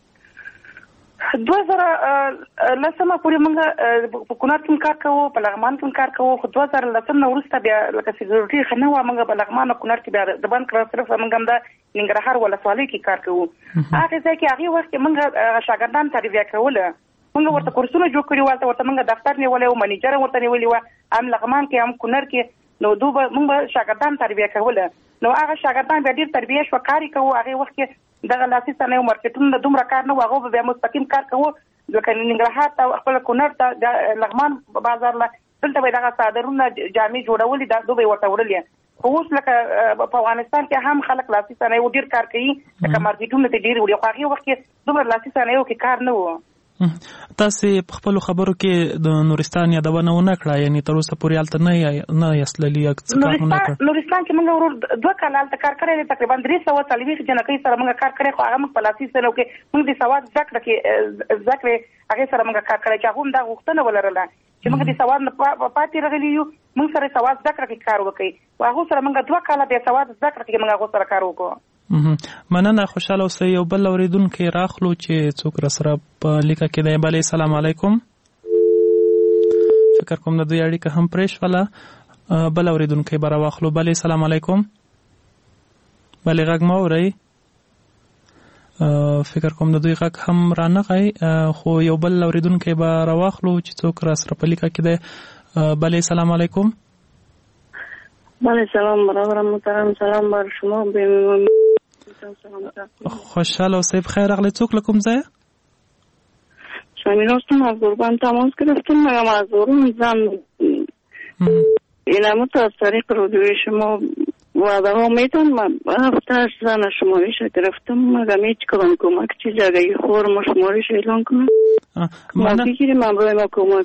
دوه زره لسمه پورې موږ په کونړ کې کار کوو په لغمان کې کار کوو خو دوه زره لسم نه وروسته بیا لکه سکیورټي ښه نه وه موږ په لغمان او کونړ کې بیا د بند کړه صرف موږ هم د ننګرهار ولسوالۍ کې کار کوو هغې ځای کې هغې وخت کې موږ شاګردان تربیه کوله موږ ورته کورسونه جوړ کړي وو ورته موږ دفتر نیولی وو منیجر ورته نیولي وه هم لغمان کې هم کونړ کې نو دوی به موږ به شاګردان تربیه کوله نو هغه شاګردان بیا ډېر تربیه شوه کار یې کوو هغې وخت کې دغه لاسي صنایعو مارکېټونو دومره کار نه و هغو به بیا مستقیم کار کوو لکه ننګرهار ته خپله کونړ ته د لغمان بازار له دلته به یې دغه څادرونه جامې جوړولې دا دوی به یې ورته وړلې خو اوس لکه په افغانستان کې هم خلک لاسي صنایعو ډېر کار کوي لکه مارکېټونو ته ډېر وړي خو هغې وخت کې دومره لاسي صنایعو کې کار نه و. تاسې په خپلو خبرو کې د نورستان یادونه ونه کړه یعنې تر اوسه پورې هلته نه نه یاست تللي یا څه کار ونه کړ؟ نورستان کې موږ ورور دوه کاله هلته کار کړی دی تقریبا درې سوه څلوېښت جنکۍ سره موږ کار کړی خو هغه موږ په لاسي صنایعو کې موږ د سواد زده کړه کې زده کړې هغې سره موږ کار کړی چې هغو هم دا غوښتنه ولرله چې موږ د سواد نه پاتې راغلي یو موږ سره سواد زده کړه کې کار وکړئ هغو سره موږ دوه کاله بیا سواد زده کړه کې موږ هغو سره کار وکړو. مننه خوشحاله اوسئ. یو بل اورېدونکی راخلو چې څوک راسره په لیکه کې دی. بلې سلام علیکم. فکر کوم د دوی اړیکه هم پرې شوله. بل اورېدونکی به راواخلو. بلې سلام علیکم. بلې غږ مه اورئ. فکر کوم د دوی غږ هم رانغی خو یو بل اورېدونکی به راواخلو چې څوک راسره په لیکه کې دی. بلې سلام علیکم. بله سلام برابر محترم سلام بر شما. خوشحال اوسئ. بخیر راغلی. څوک له کوم ځایه؟ شامل هستم از گربان تماس گرفتم. مگم از اون زن این همه تا از طریق رادیوی شما و به امیدم هفته زن شمارش گرفتم مگم هیچ کدام کمک چیز اگه خور ما شمارش اعلان کنم ما بگیریم امروی ما کمک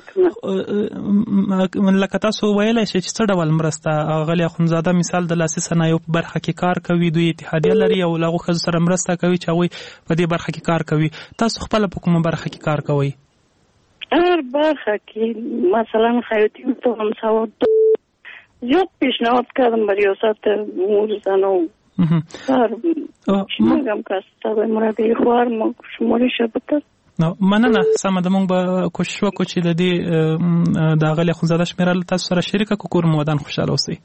کنم. لکه تاسو ویلی شئ چې څه ډول مرسته اغلې اخندزاده مثال د لاسي صنایعو په برخه کې کار کوي، دوی اتحادیه لري او له هغو ښځو سره مرسته کوي چې هغوی په دې برخه کې کار کوي. تاسو خپله په کومه برخه کې کار کوئ؟ هر برخه کې مثلا خیاطي میتونم سواد زیاد پیشنهاد کردم برای ریاست امور زن و هر چی میگم که استاد مربی خوار ما شمارش بده. مننه. سمه ده مونږ به کوشش وکړو چې د دې د اغلې اخندزاده شمېره له تاسو سره شریکه کړو. کور مو ودان خوشحاله اوسئ.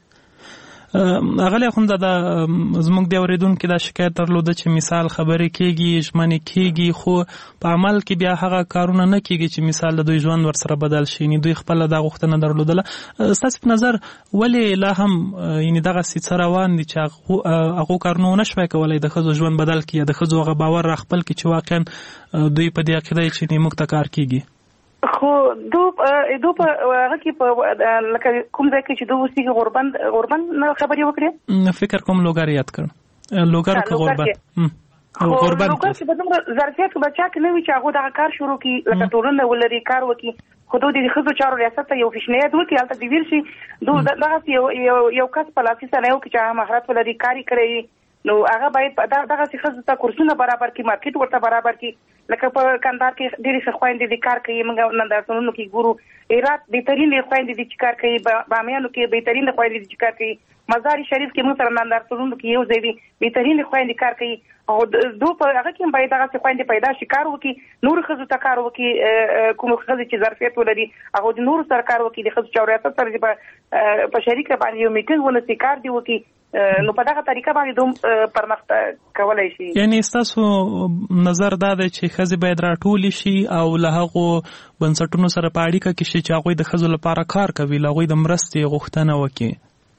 اغلې اخندزاده زموږ د اورېدونکي دا شکایت درلوده چې مثال خبرې کېږي، ژمنې کېږي، خو په عمل کې بیا هغه کارونه نه کېږي چې مثال د دوی ژوند ورسره بدل شي. یعنې دوی خپله دا غوښتنه درلودله. ستاسې په نظر ولې لا هم یعنې دغسې څه روان دي چې هغو کارونه ونه شوی کولی د ښځو ژوند بدل کړي یا د ښځو هغه باور را خپل کړي چې واقعا دوی په دې عقیده یي چې موږ ته کار کېږي؟ خو دو دو په هغه کې په لکه کوم ځای کې چې دو اوسېږي غوربند غوربند خبرې وکړې فکر کوم لوګر یاد کړ لوګر که غوربند غوربند لوګر کې به دومره ظرفیت به چا کې نه وي چې هغه دغه کار شروع کړي لکه ټولنه ولري کار وکړي. خو دوی د ښځو چارو ریاست ته یو پیشنهاد وکړي هلته دې ویل شي دغسې یو یو کس په لاسي صنایعو کې چې هغه مهارت ولري کار یې کړی نو هغه باید دغسې ښځو ته کورسونه برابر کړي، مارکیټ ورته برابر کړي. لکه په کندهار کې ډېرې ښه خویندې دي کار کوي، موږ نندارتونونو کې ګورو. هرات بهترینې خویندې دي چې کار کوي، بامیانو کې بهترینې خویندې دي چې کار کوي، مزار شریف کې موږ سره نندارتونونو کې یو ځای دي بهترینې خویندې کار کوي. او دو په هغه کې هم باید دغسې خویندې پیدا شي کار وکړي، نورو ښځو ته کار وکړي، کومې ښځې چې ظرفیت ولري هغه د نورو سره کار وکړي، د ښځو چارو ریاست سره چې په شریکه باندې یو میټینګ ونسي کار دې وکړي. نو په دغه طریقه باندې دوم پرمختګ کولی شي. یعنې ستاسو نظر دا دی چې ښځې باید راټولې شي او له هغو بنسټونو سره په اړیکه کې شي چې هغوی د ښځو لپاره کار کوي، له هغوی د مرستې غوښتنه وکړي.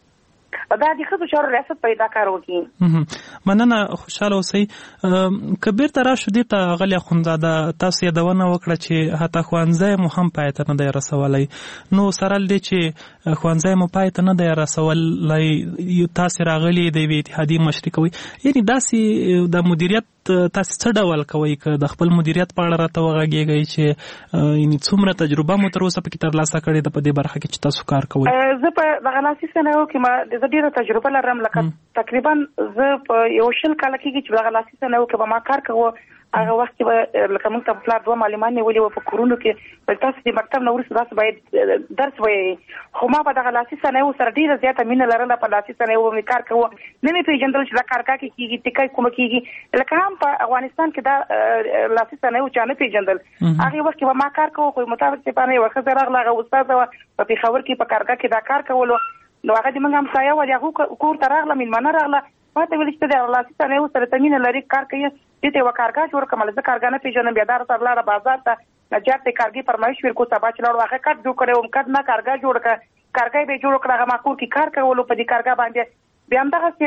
دا د ښځو چارو ریاست پیدا کار وکړي. مننه، خوشحاله اوسئ. که بیرته راشو دې ته اغلې اخندزاده تاسو یادونه وکړه چې حتی ښوونځی مو هم پای ته نه دی رسولی. نو سره له دې چې ښوونځی مو پای ته نه دی رسولی تاسې راغلي د یوې اتحادیې مشري کوئ، یعنې داسې د مدیریت تاسې څه ډول کوئ؟ که د خپل مدیریت په اړه راته وغږېږئ چې یعنې څومره تجربه مو تر اوسه پکې ترلاسه کړې ده په دې برخه کې چې تاسو کار کوئ؟ زه په دغه لاسي صنایعو کې زه ډېره تجربه لرم. لکه تقریبا زه په یو شل کاله کېږي چې دغه لاسي صنایعو کې به ما کار کوه. هغه وخت کې به لکه موږ ته پلار دوه معلمان نیولي وو په کورونو کې، تاسو د مکتب نه وروسته داسې باید درس ووایئ. خو ما په دغه لاسي صنایعو سره ډېره زیاته مینه لرله. په لاسي صنایعو به مې کار کوه، نه مې پېژندل چې دا کارګاه کې کېږي، ټیکۍ کومه کېږي. لکه هم په افغانستان کې دا لاسي صنایعو چا نه پېژندل. هغې وخت کې به ما کار کوه، خو مطابق صفانه یوه ښځه راغله، هغه استاده وه په پېښور کې په کارګاه کې دا کار کولو. نو هغه د موږ همسایه وه، د هغو کور ته راغله، مېلمانه راغله، ما ته ویل چې ته د لاسي صنایعو سره ته مینه لرې کار کوي، دې ته یوه کارګاه جوړ کړم. زه کارګاه نه پېژنم. بیا دا سره لاړه بازار ته، نجار ته کارګاه فرمایش ورکړو. سبا چې لاړو هغه کټ جوړ کړی وم، کټ نه کارګاه جوړ کړه، کارګاه به یې جوړ کړه. هغه ما کور کې کار کولو په دې کارګاه باندې. بیا همدغسې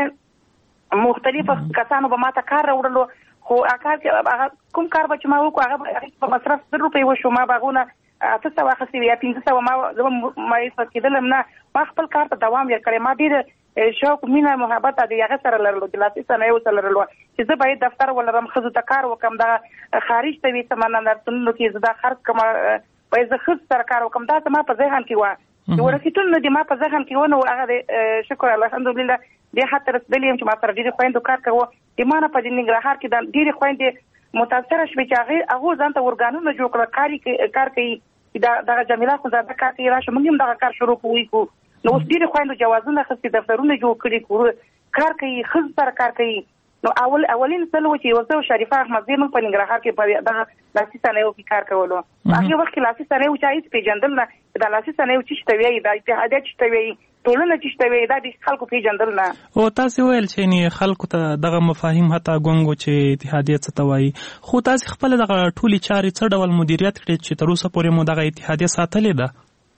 مختلفو کسانو به ما ته کار راوړلو. خو کار کې هغه کوم کار به چې ما وکړو هغه په مصرف زر روپۍ وشو. ما به هغونه اته سوه اخیستې وي یا پنځه سوه. ما زه به مایوسه کېدلم نه، ما خپل کار ته دوام ورکړی. ما ډېره شوق مینه محبت د هغه سره لرلو، د لاسي صنایعو سره لرلو چې زه باید دفتر ولرم، ښځو ته کار وکړم، دغه خارج ته وي څه نندارتونونو کې زه دا خرڅ کړم، باید زه ښځو سره کار وکړم. دا زما په ذهن کې وه. د ورکېټونو د ما په ذهن کې و نو هغه د شکر الحمدلله دې حد ته رسېدلې یم چې ما سره ډېرې خویندو کار کوه. د ما نه په دې ننګرهار کې ډېرې خویندې متاثره شوې چې هغې هغو ځان ته ارګانونه جوړ کړه، کار کوي. دغه جمیله اخندزاده کار کوي، راشه موږ هم دغه کار شروع کوو. نو اوس ډېرې خویندو جوازونه اخیستي، دفترونه جوړ کړي، کار کوي، ښځو سره کار کوي. نو اول اولین ځل و چې یو زه شریفه احمدزی موږ په ننګرهار کې په دغه لاسي صنایعو کې کار کولو. هغې وخت کې لاسي صنایعو چا هېڅ پېژندل نه، دا لاسي صنایعو څه شته وایي، دا اتحادیه څه شته وایي، ټولنه څه شته وایي، دا د خلکو پېژندل نه. او تاسې ویل چې یعنې خلکو ته دغه مفاهیم حتی ګونګ چې اتحادیه څه ته وایي، خو تاسې خپله دغه ټولې چارې څه ډول مدیریت کړې چې تر اوسه پورې مو دغه اتحادیه ساتلې ده؟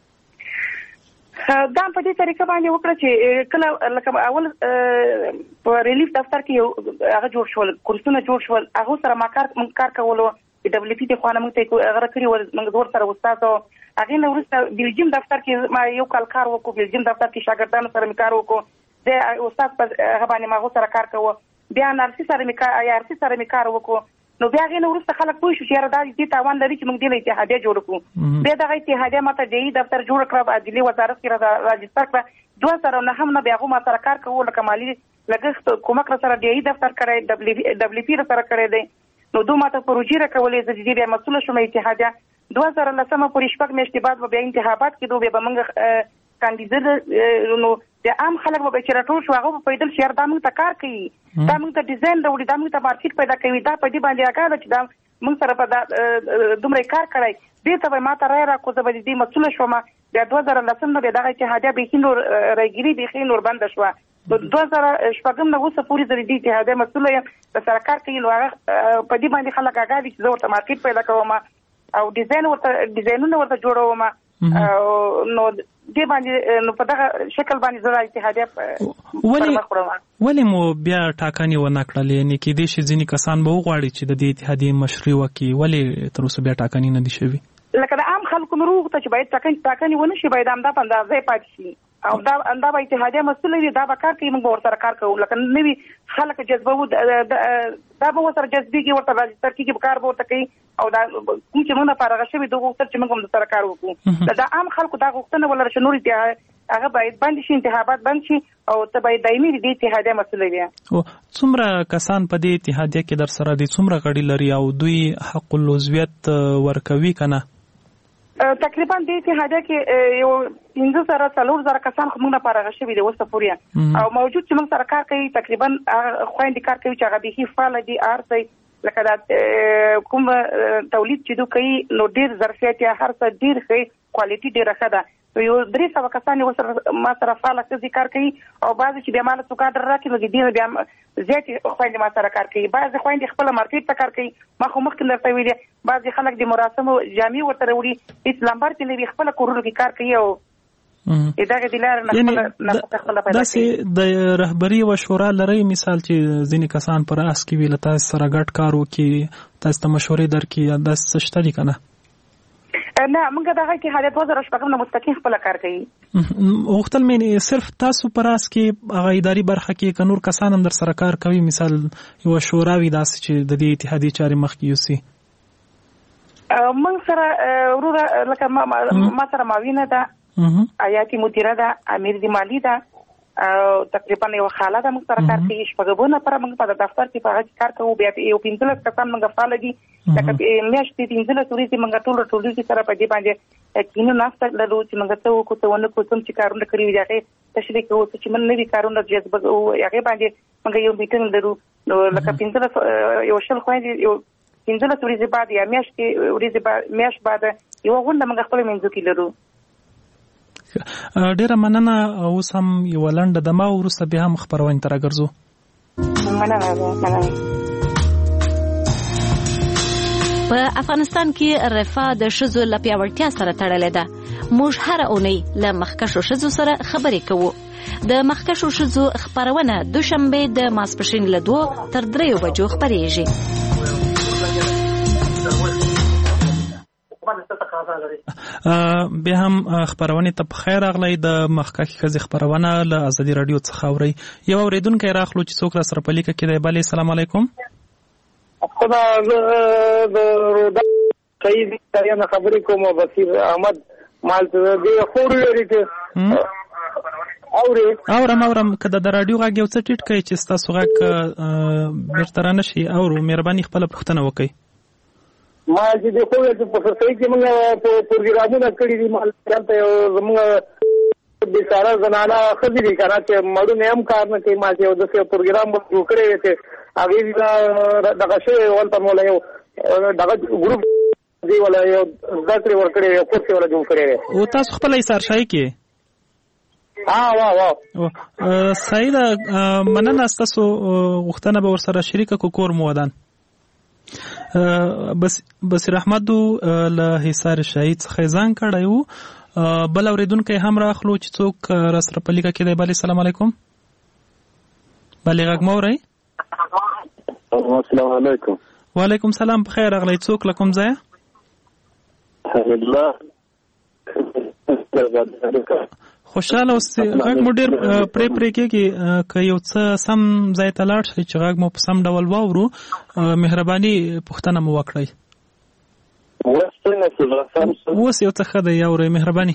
دا په دې طریقه باندې وکړه چې کله لکه اول په ریلیف دفتر کې یو هغه جوړ شول، کورسونه جوړ شول، هغه سره ما کار کار کولو. د دبليو پی د خوانه موږ ته هغه کړی ول، موږ ور سره استاد او هغه نو ورسته بلجیم دفتر کې ما یو کال کار وکړو. بلجیم دفتر کې شاګردانو سره کار وکړو. د استاد په غبانې ما سره کار کوو بیا نارسي سره می کار یا ارسي سره می کار وکړو نو بیا غي نو ورسته خلک پوه شو چې را دې تاوان لري چې موږ د اتحادیه جوړ کړو بیا دغه اتحادیه ماته دی دفتر جوړ کړ عدلي وزارت کې راځي کړ دوه سره نه هم نه بیا غو ما سره کار کوو لکه مالی لګښت کومک سره دی دفتر کړی دبليو دبليو پی سره کړی دی نو دوه ماته پروژې راکولې چې دې بیا مسؤل شوم اتحادیه دوه سره لسمه پورې شپږ میاشتې بعد به انتخابات کې دوه به موږ کاندیدټ نو د عام خلک به چې راټول شو هغه په پیدل شهر د موږ ته کار کوي دا موږ ته ډیزاین راوړي دا موږ ته مارکیټ پیدا کوي دا په دې باندې راکاله چې دا موږ سره په دومره کار کړی دې ته به ماته رای را کو زه به دې مسؤل شوم بیا دوه زره لسم نه دغه اتحادیه به نور راګيري به نور بند شو دوه زره شپږم نه اوسه پوری د دې اتحادیه مسؤل یم د سرکار کوي نو هغه په دې باندې خلک هغه چې زه ورته مارکیټ پیدا کوم او ډیزاین ورته ډیزاینونه ورته جوړوم نو دې باندې نو په دغه شکل باندې زړه اتحادیه ولی ولی مو بیا ټاکنې ونه کړلې یعنی کې دې شي ځینې کسان به وغواړي چې د دې اتحادیه مشري وکړي ولی تر اوسه بیا ټاکنې نه دي شوي لکه د عام خلکو نروغ ته چې باید ټاکنې ټاکنې ونه شي باید همدا په اندازې پاتې شي او دا اندا به اتحادیه مسؤل وي دا به کار کوي موږ ورسره کار کوو لکه نوی خلک جذبو دا به ورسره جذبېږي ورته راځي ترکیب کار به ورته کوي او دا کوم چې موږ فارغ شوي دغه وخت چې موږ هم سره کار وکړو دا عام خلکو دا غوښتنه ولر چې نور هغه باید بند شي انتخابات بند شي او ته باید دایمي د اتحادیه مسؤل وي او څومره کسان په دې اتحادیه کې در سره دي څومره غړي لري او دوی حق العضویت ورکوي کنه تقریبا د اتحادیه کې یو پنځه زره څلور زره کسان خو موږ نه فارغ شوي دي اوس پورې او موجود چې موږ سره کار کوي تقریبا خويندې کار کوي چې هغه به فعال دي ارسي لکه دا کوم تولید چې دوی کوي نو ډیر ظرفیت یا هر څه ډیر ښه کوالټي ډیره ښه ده یو درې سوه کسان یو سره ما سره فعال ښځې کار کوي او بعضې چې بیا ما له څو کادر راکړي نو د دې بیا زیاتې خویندې ما سره کار کوي بعضې خویندې خپله مارکیټ ته کار کوي ما خو مخکې درته ویلې بعضې خلک د مراسمو جامې ورته راوړي هېڅ لمبر چې نه وي خپله کورونو کې کار کوي او دغه د لارې نه خپله نفقه خپله پیدا کوي داسې د رهبري و شورا لرئ مثال چې ځینې کسان پر اس کې وي له تاسو سره ګډ کار وکړي تاسو ته مشورې درکړي یا داسې څه شته دي که نه نه موږ دغه کې حالت دوه زره شپږم نه مستقیم خپل کار کوي غوښتل مې صرف تاسو پر اس کې هغه اداري برخه کې که نور کسان هم در سره کار کوي مثال یو شورا وي داسې چې د دې اتحادیې چارې مخکې یوسي موږ سره وروره لکه ما سره معاونه ده ایاتي مدیره ده امیر د مالی ده او تقریبا یو خاله ده موږ سره کار کوي شپږونه پر موږ په دفتر کې په هغه کار کوو بیا یو پنځلس کسان موږ فعال دي لکه میاشتې پنځلس ورځې موږ ټول ټولګي سره په دې باندې کینو ناسته لرو چې موږ ته وکړو ته ونه کوم چې کارونه کړی وي هغه تشریح کوو چې موږ نوي کارونه جذب او هغه باندې موږ یو میټینګ لرو نو لکه پنځلس یو شل خويندې یو پنځلس ورځې بعد یا میاشتې ورځې بعد میاشت بعد یو غونډه موږ خپل منځو کې لرو ډیره مننه اوس هم یو لنډه دمه وروسته بیا هم خبرونه تر راګرځو مننه مننه په افغانستان کې رفاه د ښځو له پیاوړتیا سره تړلې ده. موږ هره اونۍ له مخکښو ښځو سره خبرې کوو. د مخکښو ښځو خبرونه دوشنبه د ماسپښین له دوه تر دریو بجو خبرېږي. بیا هم خبرونه ته په خیر راغلی د مخکښې ښځې خبرونه له ازادي رادیو څخه اورئ. یو اورېدونکی راغلو چې څوک را سره په لیکه کې دی. بلې السلام علیکم. خدا د رودا صحیح دی نه خبرې کوم بصیر احمد مال ته دی خور لري چې اورې اورم اورم کله د رادیو غږ یو څه ټیټ کوي چې تاسو غږ بیرته را نشي اورو مهرباني خپل پوښتنه وکړئ. ما چې د خو په صحیح کې موږ په پروګرامونه کړی دي مال ته زموږ د سارا زنانه خدي دي کنه چې مړو نه هم کار نه کوي ما چې د څه پروګرام وکړو کړی چې هغه دغه شی ولته مولا یو دغه ګروپ دی ولا یو ذکر ور کړی یو کورس ولا جوړ کړی او تاسو خپل ایثار شای کې ها وا وا سید مننه تاسو غوښتنه به ورسره شریک کو کور مودان بس بصیر احمد له حصار شهید څخه ځان کړایو بل اوریدونکو هم راخلو چې څوک را سره په لیکه کې دی. بل السلام علیکم. بل غږ مورئ. السلام علیکم. وعلیکم السلام. په خیر راغلی. څوک لکم ځای؟ الله خوشاله اوسئ. غږ مو ډېر پرې پرې کېږي، که یو څه سم ځای ته لاړ شئ چې غږ مو په سم ډول واورو، مهرباني پوښتنه مو وکړئ. اوس یو څه ښه دی، اورئ مهرباني.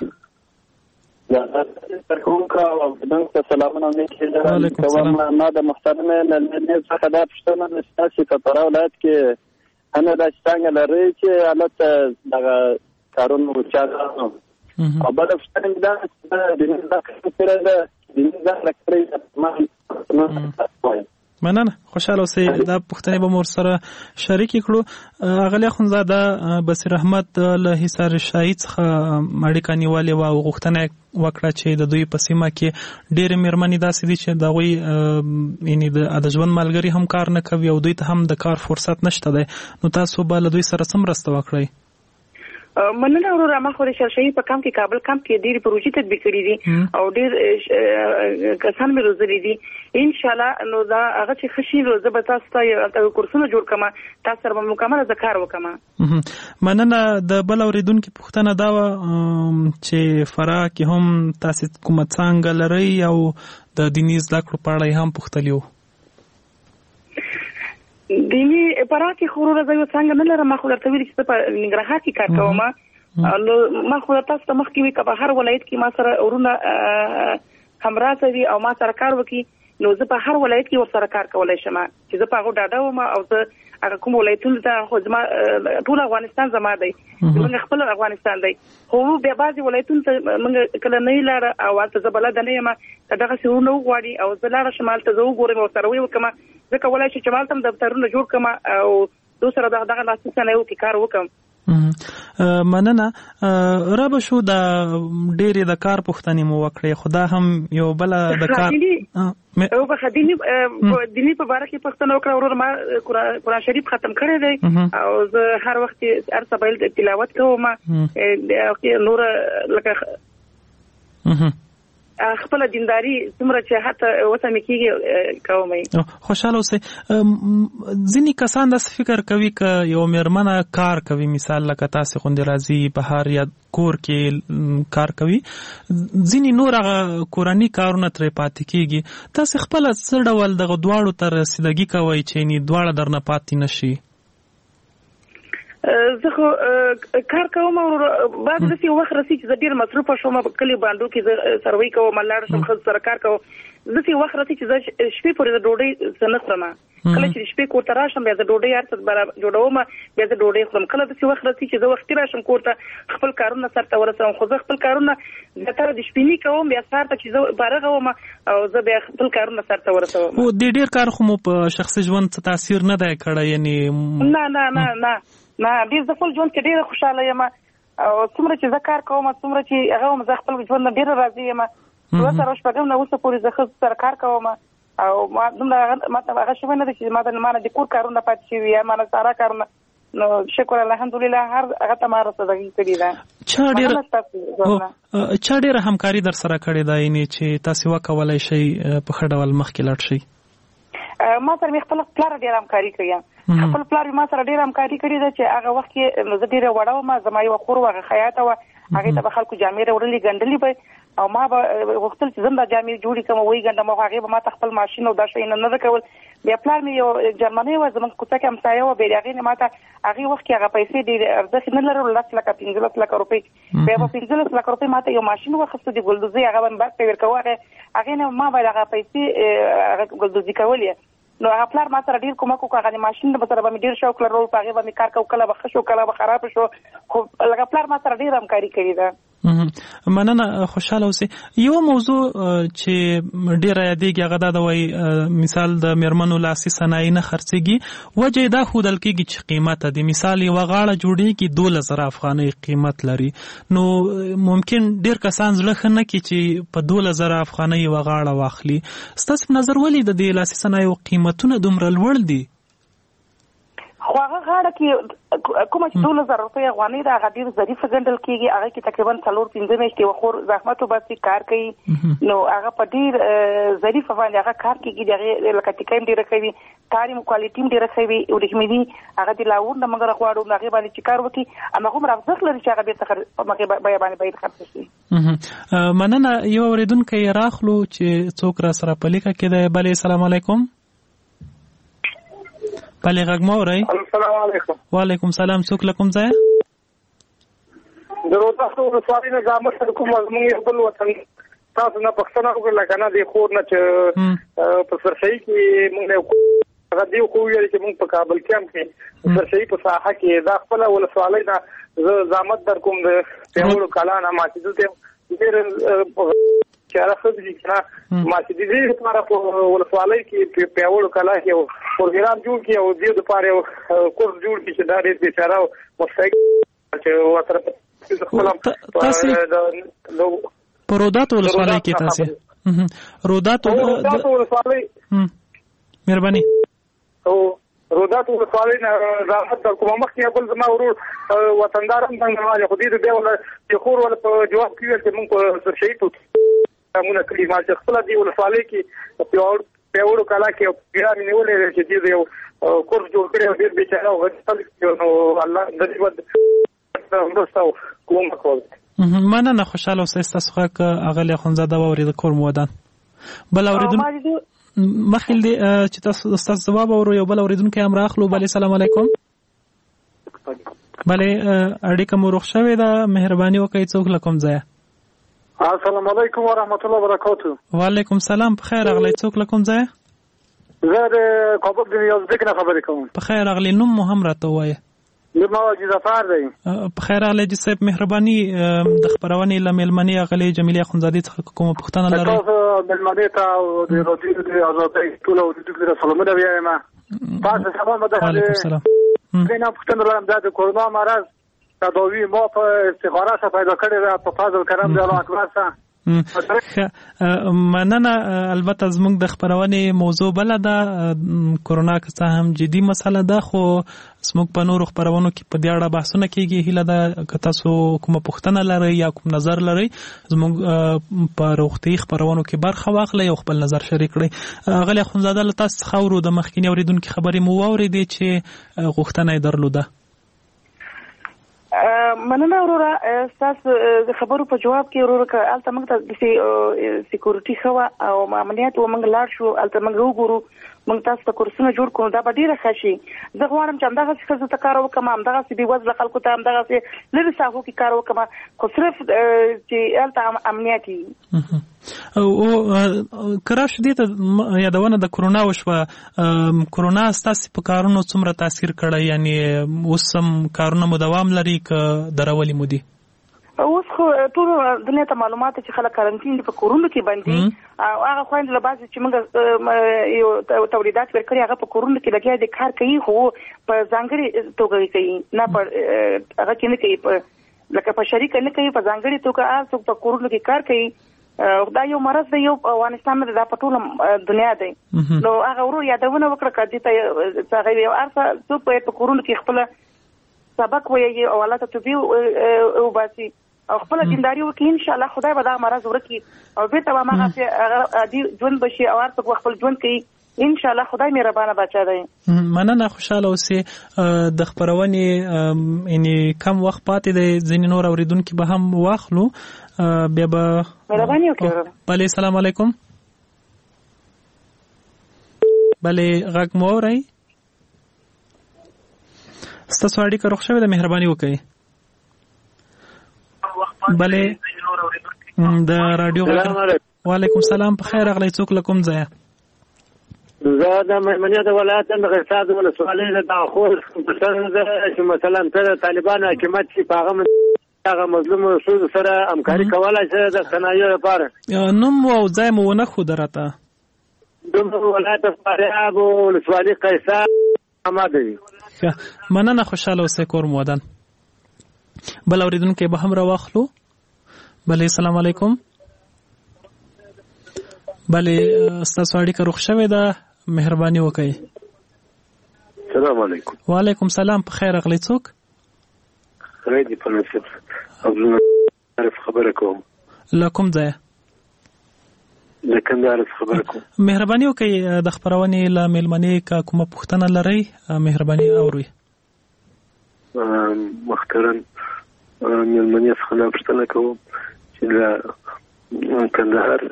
سلامونه وعلیکم السلام. ما د محترمې مېلمنې څخه دا پوښتنه ده چې تاسې په فراه ولایت کې هنه داسې څانګه لرئ چې هلته دغه کارونه وچاګانو او بله پوښتنه مې دا چې دیني زده کړه کړې ده، دیني زده کړه کړې ده. مننه، خوشاله اوسئ. دا پوښتنې به مو ورسره شریکې کړو. اغلې اخندزاده بصیر احمد له حصار شاهي څخه اړیکه نیولې وه او غوښتنه وکړه چې د دوی په سیمه کې ډېرې مېرمنې داسې دي چې د هغوی یعنې د ژوند ملګري هم کار نه کوي او دوی ته هم د کار فرصت نشته دی. نو تاسو به له دوی سره څه مرسته وکړئ؟ مننه وروره. ما خو د شرشهي په کمپ کې کابل کمپ کې ډېرې پروژې تطبیق کړي دي او ډېر کسان مې روزلي دي. انشاءالله نو دا هغه چې ښه شي نو زه به تاسو ته کورسونه جوړ کړم، تاسو سره به مکمله زه کار وکړم. مننه. د بل اورېدونکي پوښتنه دا وه چې فراه کې هم تاسې کومه څانګه لرئ او د دیني زده کړو په اړه یې هم پوښتلي وو. دیني فراه کې خو وروره زه یو څانګه نه لرم. ما خو درته ویلي چې زه په ننګرهار کې کار کوم. نو ما خو تاسو ته مخکې وي که په هر ولایت کې ما سره ورونه همراته وي او ما سره کار وکړي نو زه په هر ولایت کې ورسره کار کولی شم چې زه په هغو ډاډه وم او زه هغه کوم ولایتونو ته خو زما ټول افغانستان زما دی، زموږ خپل افغانستان دی. خو بیا بعضې ولایتونو ته موږ کله نه یې لاړه او هلته زه بلده نه یم که دغسې ورونه وغواړي او زه لاړه شم هلته زه وګورم او ورسره ویې وکړم. زه کولی شم چې هلته هم دفترونه جوړ کړم او دو سره دغه لاسلیک نه وکړي کار وکړم. مننه. رابه شو د ډېرې د کار پوښتنې مو وکړې، خو دا هم یو بله د کار او په دیني دیني په باره کې پوښتنه وکړه. وروره ما قرآن شریف ختم کړی دی او زه هر وخت هر سبا تلاوت کوم. نور لکه خپل دینداری څومره چې حتی اوسه مې کېږي کومئ. خوشحاله اوسئ. ځینې کسان داسې فکر کوي که یو مېرمنه کار کوي، مثال لکه تاسې غوندې راځي بهر یا کور کې کار کوي، ځینې نور هغه کورني کارونه ترې پاتې کېږي. تاسې خپله څه ډول دغه دواړو ته رسیدګي کوئ چې دواړه درنه پاتې نه شي؟ زه خو کار کوم او بعد داسې یو وخت رسي چې زه ډېر مصروفه شوم، په کلي بانډو کې زه سروي کوم، لاړ شم ښځو سره کار کوم. داسې یو وخت رسي چې زه شپې پورې د ډوډۍ څه نه خورم. کله چې شپې کور ته راشم بیا زه ډوډۍ هر څه جوړوم، بیا زه ډوډۍ خورم. کله داسې وخت رسي چې زه وختي راشم کور ته خپل کارونه سرته ورسوم، خو زه خپل کارونه زیاتره د شپې کوم، بیا سهار ته چې زه فارغه وم او زه بیا خپل کارونه سرته ورسوم. خو د ډېر کار خو مو په شخصي ژوند څه تاثیر نه دی کړی؟ یعنې نه نه نه نه نه ډېر زه خپل ژوند کې ډېره خوشحاله یم او څومره چې زه کار کوم څومره چې هغه وم زه خپل ژوند نه ډېره راضي یم. دوه سره شپږم نه اوسه پورې زه ښځو سره کار کوم او ما دومره ما ته هغه شوی نه ده چې ما د ما نه د کور کارونه پاتې شوي یا ما نه ساره کارونه. نو شکر الحمدلله هر هغه ته ما رسېدګي کړې ده. چا ډېره همکاري در سره کړې ده یعنې چې تاسې وکولی شئ په ښه ډول مخکې لاړ شئ؟ ما سره مې خپل پلار ډېره همکاري کړې. خپل پلار ما سره ډېره همکاري کړې ده چې هغه وخت کې زه ډېره وړه وم، زما یوه خور وه هغه خیاطه وه، هغې ته به خلکو جامې راوړلې ګنډلې به او ما به غوښتل چې زه هم دا جامې جوړې کړم ویې ګنډم او هغې به ما ته خپل ماشین او دا شیونه نه ده کول. بیا پلار مې یو جرمنۍ وه زموږ کوڅه کې همسایه وه، بیا د هغې نه ما ته هغې وخت کې هغه پیسې ډېرې ارزښت نه لرلو، لس لکه پنځلس لکه روپۍ. بیا به پنځلس لکه روپۍ ما ته یو ماشین واخیسته د ګلدوزۍ، هغه به مې بس ته ورکوه، هغې نه ما به هغه پیسې هغه ګلدوزي کولې. نو هغه پلار ما سره ډېر کومک وکړو، هغه د ماشین به سره به مې ډېر شوق لرلو، په هغې به مې کار کوو، کله به ښه شو کله به خراب شو، خو لکه پلار ما سره ډېره همکاري کړې ده. مننه. خوشحاله اوسئ. یو موضوع چې ډېره یادېږي هغه دا ده وایي مثال د مېرمنو لاسي صنایع نه خرڅېږي، وجه یې دا ښودل کېږي چې قیمته دی. مثال یوه غاړه جوړېږي دولس زره افغانۍ قیمت لري، نو ممکن ډېر کسان زړه ښه نه کړي چې په دولس زره افغانۍ یوه غاړه واخلي. ستاسو په نظر ولې د دې لاسي صنایعو قیمتونه دومره لوړ دي؟ خو هغه غاړه کې کومه چې دولس زره روپۍ افغانۍ ده هغه ډېر ظریفه ګڼل کېږي. هغه کې تقریبا څلور پنځه میاشتې وخور زحمت وباسي کار کوي نو هغه په ډېر ظریفه باندې هغه کار کوي. د هغې لکه ټیکه هم ډېره کوي کار کوالټي هم ډېره ښه وي وریښمیني هغه د لاور نه موږ غواړو نو هغې باندې چې کار وکړي هماغومره ارزښت لري چې هغه بېرته په مخې بیه باندې باید خرڅ شي. مننه. یو اورېدونکی راخلو چې څوک را سره په لیکه کې دی. بلې سلام علیکم. بلې غږ مه اورئ. السلام علیکم. وعلیکم سلام. څوک له کوم ځایه؟ د روتاسو ولسوالۍ نه زحمت سره کوم زموږ یو بل وطن تاسو نه پوښتنه وکړله که نه د خور نه چې په سرشهي کې موږ نه هغه دې خو ویل چې موږ په کابل کې هم کې سرشهي په ساحه کې دا خپله ولسوالۍ نه زه زحمت در کوم د پیاوړو کلا نه ما چې دلته ډېر چاره ښه دي که نه ما چې د دې لپاره په ولسوالۍ کې پیاوړو کلا کې یو پروګرام جوړ کړي او دې دپاره یو کورس جوړ کړي چې دا ډېر بېچاره او مستحق چې ورسره تاسې په روداتو ولسوالۍ کې تاسې روداتو ولسوالۍ مهرباني او روداتو ولسوالۍ نه راحت در کومه مخکې بل زما ورور وطندار هم څنګه خو دې بیا ولا چې خور ولا په جواب کې ویل چې موږ په سرشهي په مونږ کړي ما چې خپل دی ولسوالۍ کې پیاوړ پیاوړو کلا کې یو پیران نیولې چې دې یو کورس جوړ کړی او ډېر بېچاره او غریب نو الله د دې مرسته کوم کول. مننه. خوشحاله اوسئ. ستاسو غږ اغلې اخندزاده واورېده کور مو ودان. بل اورېدونکی مخکې دی چې تاسو ستاسو ځواب اورو یو بل اورېدونکی هم راخلو. بلې سلام علیکم. بلې اړیکه مو روغ شوې ده. مهرباني وکړئ څوک له کوم ځایه؟ السلام علیکم ورحمت الله وبرکاتو. وعلیکم سلام. په خیر راغلی. څوک له کوم ځایه؟ زه د کابل د نیازبیک نه خبرې کوم. په خیر راغلی. نوم مو هم راته ووایه. نوم مو حاجي ظفر دی. په خیر راغلی حاجي صاحب. مهرباني د خپرونې له مېلمنې اغلې جمیلې اخندزادې څخه کومه پوښتنه لرئ؟ تاسو مېلمنې ته او د راډیو د ازادۍ ټولو اورېدونکو ته سلامونه وایم. تاسو سلام ده. وعلیکم السلام. زه نه پوښتنه لرم د کورونا مرض تداوی ما په استخاره څخه پیدا کړې ده په فضل کرم دی الله اکبر څخه. مننه. البته زموږ د خپرونې موضوع بله ده. کورونا که څه هم جدي مسله ده خو زموږ په نورو خپرونو کې په دې اړه بحثونه کېږي. هیله ده که تاسو کومه پوښتنه لرئ یا کوم نظر لرئ زموږ په روغتیایي خپرونو کې برخه واخلئ او خپل نظر شریک کړئ. اغلې اخندزاده له تاسو څخه اورو د مخکیني اورېدونکي خبرې مو واورېدې چې غوښتنه یې درلوده. مننه وروره. ستاسو د خبرو په جواب کې وروره که هلته موږ ته د سیکورټي ښه وه او امنیت و موږ لاړ شو هلته موږ وګورو موږ تاسو ته کورسونه جوړ کړو دا به ډېره ښه شي. زه غواړم چې همدغسې ښځو ته کار وکړم همدغسې بېوزله خلکو ته همدغسې لرې ساحو کې کار وکړم خو صرف چې هلته امنیت وي. او که راشو دې ته یادونه د کورونا وشوه. کورونا ستاسې په کارونو څومره تاثیر کړی یعنې اوس هم کارونه مو دوام لري که درولې مو دي؟ اوس خو ټول دنیا ته معلومات چې خلک کارنټین په کورونو کې باندې او هغه خويند له بازي چې موږ یو تولیدات ورکړي هغه په کورونو کې لګیا دي کار کوي خو په ځانګړي توګه کوي نه په هغه کې نه کوي لکه په شریک نه کوي په ځانګړي توګه هغه په کورونو کې کار کوي. دا یو مرض دی یو افغانستان د په ټول دنیا دی نو هغه ورو یادونه وکړه کدي ته هغه یو ارسه څو په کورونو کې خپل سبق وایي او الله ته توبې او باسي او خپل دینداري وکړي ان شاء الله خدای به دا مرض ورکړي او به ته ما هغه عادي ژوند بشي او ارته خپل ژوند کوي ان شاء الله خدای مهربانه بچا دی. مننه. خوشاله اوسئ. د خبرونې یعنی کم وخت پاتې دی ځینې نور اوریدونکي به هم واخلو بیا به مهرباني وکړئ. بلې سلام علیکم. بلې غږ مو اورئ؟ ستاسو اړیکه روغ شوې ده مهرباني وکړئ. بلې د رادیو غږ. وعلیکم سلام. په خیر راغلی. څوک له کوم ځایه؟ زه د مېمنیت ولایت د غرساد ولسوالۍ نه دا خو چې مثلا ته طالبان حکومت چې په هغه هغه مظلوم رسول سره همکاري کولای شي د صنایع لپاره نوم او ځای مو ونه خو درته د ولایت فاریاب ولسوالۍ قیصر آماده وي. مننه. خوشاله اوسئ. کور مو ودان. بل اوریدونکي به هم راواخلو. بلې سلام علیکم. بلې ستاسو اړیکه روغ شوې ده مهرباني وکړئ. السلام علیکم. وعلیکم سلام. په خیر اغلی څوک؟ خیر دی په نصیب. عبدالعارف خبره کوم. له کوم ځایه؟ د کندهار خبره کوم. مهرباني وکړئ د خپرونې له میلمنې که کومه پوښتنه لرئ مهرباني اورئ. محترم میلمنې څخه دا پوښتنه کوم چې له کندهار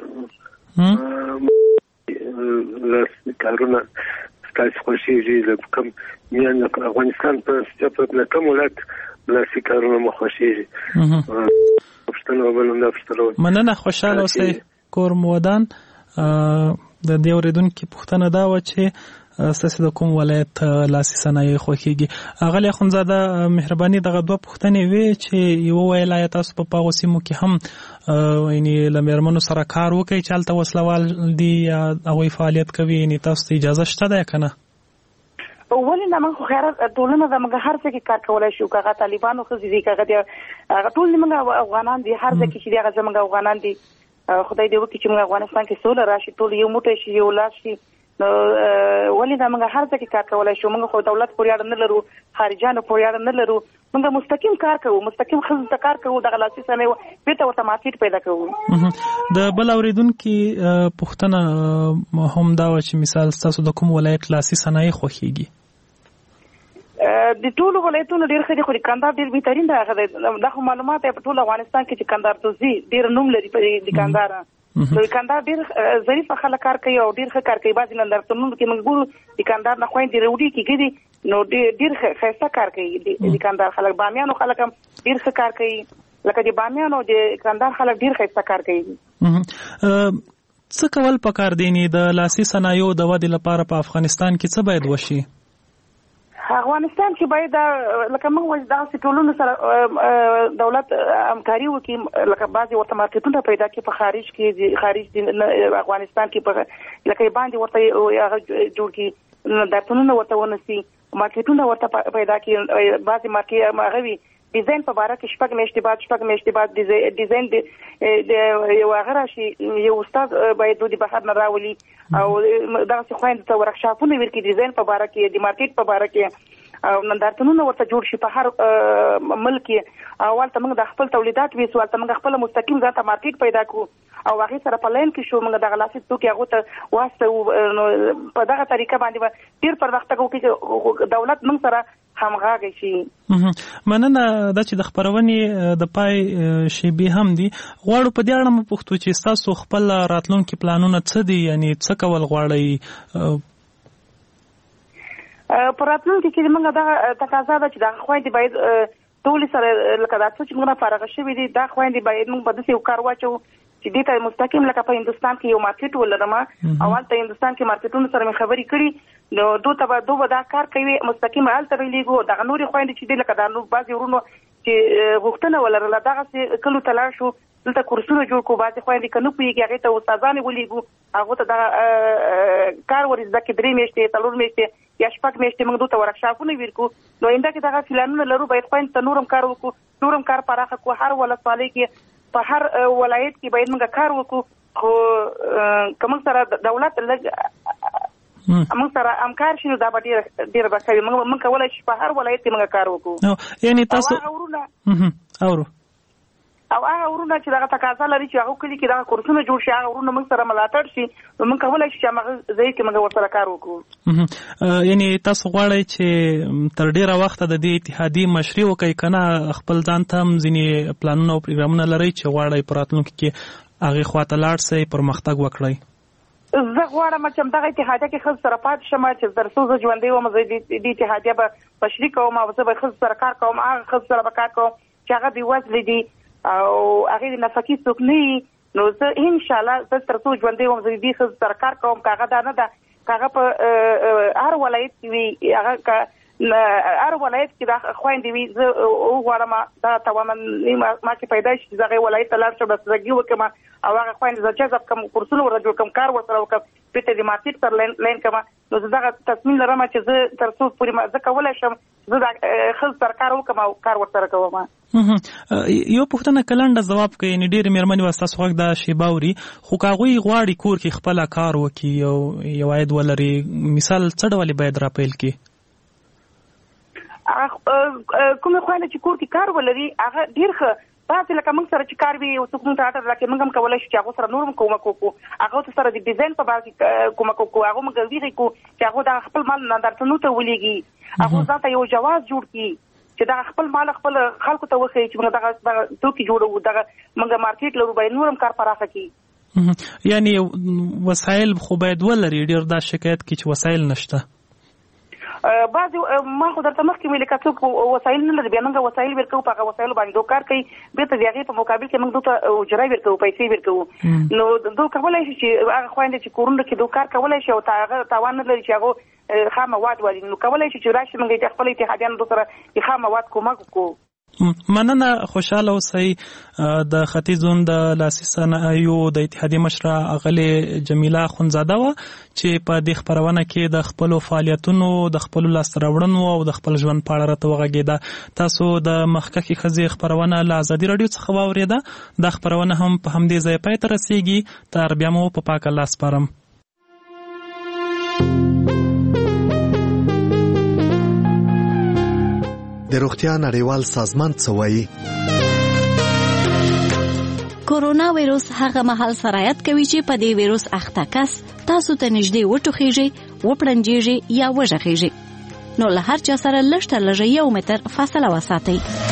لاس کارونه ستاسو خوښېږي له کوم میان افغانستان په کوم ولایت لاسي کارونه مو خوښېږي؟ پوښتنه بل هم دا پوښتنه. مننه، خوشحاله اوسئ. کور مو ودان. د دې اورېدونکي پوښتنه دا وه چې ستاسو د کوم ولایت لاسي صنایع خوښېږي. اغلې اخندزاده مهرباني دغه دوه پوښتنې وې چې یوه ویل آیا تاسو په هغو سیمو کې هم یعنې له مېرمنو سره کار وکړئ چې هلته وسلوال دي یا هغوی فعالیت کوي، یعنې تاسو ته اجازه شته ده یا که نه؟ ولې نه، موږ خو خیرات ټولنه ده، موږ هر ځای کې کار کولی شو، که هغه طالبانو ښځې دي، که هغه هغه ټول زموږ افغانان دي، هر ځای کې چې دي هغه زموږ افغانان دي. خدای دې وکړي چې موږ افغانستان کې سوله راشي، ټول یو موټی شي، یو لاس شي. نو ولې نه، موږ هر ځای کې کار کولی شو. موږ خو دولت پورې اړه نه لرو، خارجیانو پورې اړه نه لرو. موږ مستقیم کار کوو، مستقیم ښځو ته کار کوو، دغه لاسي صنایع بېرته ورته مارکېټ پیدا کوو. د بل اورېدونکي پوښتنه هم دا وه چې مثال ستاسو د کوم ولایت لاسي صنایع خوښېږي؟ د ټولو ولایتونو ډېر ښه دي، خو د کندهار ډېر بهترین دی. هغه دی دا خو معلومات دی په ټول افغانستان کې چې کندهار ته ځي ډېر نوم لري د کندهار. نو د کندهار ډېر ظریفه خلک کار کوي او ډېر ښه کار کوي. بعضې نندارتونونو کې موږ ګورو د کندهار نه خویندې راوړي کېږي، نو ډېر ښایسته کار کوي د کندهار خلک. بامیانو خلک هم ډېر ښه کار کوي، لکه د بامیانو د کندهار خلک ډېر ښایسته کار کوي. څه کول پکار دي د لاسي صنایعو د ودې لپاره په افغانستان کې؟ څه باید وشي؟ افغانستان کې باید لکه موږ وایو داسې ټولنو سره دولت همکاري وکړي، لکه بعضې ورته مارکېټونه پیدا کړي په خارج کې، خارج افغانستان کې په لکه باندې ورته هغه جوړ کړي، نندارتونونه ورته ونیسي، مارکېټونه ورته پیدا کړي. بعضې مارکېټ هغه وي ډیزاین په باره کې شپږ میاشتې بعد شپږ میاشتې بعد ډیزاین د یو هغه راشي، یو استاد باید د بهر نه راولي او دغسې خویندو ته ورکشاپونه ورکړي ډیزاین په باره کې، د مارکېټ په باره کې، او نندارتونونه ورته جوړ شي په هر ملک کې. او هلته موږ د خپل تولیدات ویسو، هلته موږ خپله مستقیم ځان ته مارکېټ پیدا کړو او هغې سره په لاین کې شو، موږ دغه لاسي توکي هغو ته واستوو. نو په دغه طریقه باندې به ډېر پرمختګ وکړي چې دولت موږ سره همغږی شي. مننه. دا چې د خپرونې د پای شیبې هم دي، غواړو په دې اړه مو پوښتو چې ستاسو خپل راتلونکي پلانونه څه دي، یعنې څه کول غواړئ؟ په راتلونکي کې موږ دغه تقاضا ده چې دغه خویندې باید ټولې سره لکه دا څه چې موږ نه فارغه شوي دي، دا خویندې باید موږ په داسې یو کار واچوو چې دې ته مستقیم لکه په هندوستان کې یو مارکېټ ولرم او هلته هندوستان کې مارکېټونو سره مې خبرې کړي، نو دو ته به دو به دا کار کوي مستقیم هلته به لیږو. دغه نورې خویندې چې دي لکه دا نور بعضې ورونو چې غوښتنه ولرله دغسې کلو ته لاړ شو، دلته کورسونه جوړ کړو. بعضې خویندې که نه پوهېږي هغې ته استادانې ولیږو، هغو ته دغه کار ور زده کړي، درې میاشتې څلور میاشتې یا شپږ میاشتې موږ دوی ته ورکشاپونه ورکړو. نو آینده کې دغه پلانونه لرو، باید خویندو ته نور هم کار وکړو، نور هم کار پراخه کړو. هر ولسوالۍ کې په هر ولایت کې باید موږ کار وکړو، خو که موږ سره دولت لږ موږ سره همکار شي نو دا به ډېره ډېره به ښه وي. موږ کولی شو په هر ولایت کې موږ کار وکړو. یعنې تاسو اورو او هغه ورونه چې دغه تقاضا لري چې هغه کلي کې دغه کورسونه جوړ شي، هغه ورونه موږ سره ملاتړ شي، نو موږ کولی شو چې هغه ځای کې موږ ورسره کار وکړو. یعنې تاسو غواړئ چې تر ډېره وخته د دې اتحادیې مشري وکړئ، که نه خپل ځان ته هم ځینې پلانونه او پروګرامونه لرئ چې غواړئ په راتلونکي کې هغې خواته لاړ شئ، پرمختګ وکړئ؟ زه غواړم چې همدغه اتحادیه کې ښځو سره پاتې شم، چې تر څو زه ژوندی وم زه دې اتحادیه به مشري کوم او زه به ښځو سره کار کوم، هغه ښځو سره به کار کوم چې هغه بېوزلې دي او هغې د نفقي څوک نه وي. نو زه انشاءالله زه تر څو ژوندی وم زه دې ښځو سره کار کوم، که هغه دا نه ده که هغه په هر ولایت کې وي، هغه که هر ولایت کې دا خویندې وي، زه وغواړم دا توانم ما کې پیدا شي چې زه هغې ولایت ته لاړ شم، بسترګي وکړم او هغه خویندې زه جذب کړم، کورسونه ورته جوړ کړم، کار ورسره وکړم، بېرته د مارکېټ سره لاین کړم. نو زه دغه تصمیم لرم چې زه تر څو پورې زه کولی شم زه د ښځو سره کار وکړم او کار ورسره کوم. یو پوښتنه که لنډه ځواب کوي، یعنې ډېرې مېرمنې به ستاسو غږ دا شیبه اوري، خو که هغوی غواړي کور کې خپله کار وکړي او یو عاید ولري، مثال څه ډول باید راپیل کړي؟ کومه خوانه چې کور کې کار ولري هغه ډیر ښه تاسو لکه موږ سره چې کار وی او څوک موږ ته راټر راکې موږ هم کولای شو چې هغه سره نورم کومک وکړو هغه سره د ډیزاین په باره کې کومک وکړو هغه موږ ویری کو چې هغه د خپل مال نه درته نو ته ولېږي هغه ځاته یو جواز جوړ کړي چې دا خپل مال خپل خلکو ته وخی چې موږ دغه توکي جوړو دغه موږ مارکیټ لرو به نورم کار پراخه کړي یعنی وسایل خو باید ولري ډیر دا شکایت کې چې وسایل نشته بعض ما خو درته مخکې ویل که څوک وسایل نه لري بیا موږ وسایل ورکوو په هغه وسایلو باندې دوی کار کوي بېرته د هغې په مقابل کې موږ دوی ته اجره ورکوو پیسې ورکوو نو دوی کولی شي چې هغه خویندې چې کورونو کې دوی کار کولی شي او هغه تاوان نه لري چې هغه خام مواد والي نو کولی شي چې راشي موږ خپل اتحادیانو دوی سره د خام مواد کومک وکړو مننه خوشاله اوسئ د ختیځ زون د لاسي صنایعو د اتحادیې مشره اغلې جمیله اخندزاده وه چې په دې خپرونه کې د خپلو فعالیتونو د خپلو لاسته راوړنو او د خپل ژوند په اړه راته وغږېده. تاسو د مخکښې ښځې خپرونه له ازادي راډیو څخه واورېده. دا خپرونه هم په همدې ځای پای ته رسېږي. تر بیا مو په پاک الله سپارم. د روغتیا نړیوال سازمان څه وایي؟ کورونا وایروس هغه مهال سرایت کوي چې په دې وایروس اخته کس تاسو ته نږدې وټوخیږي، وپړنجیږي یا وژغیږي. نو له هر چا سره لږ تر لږه یو متر فاصله وساتئ.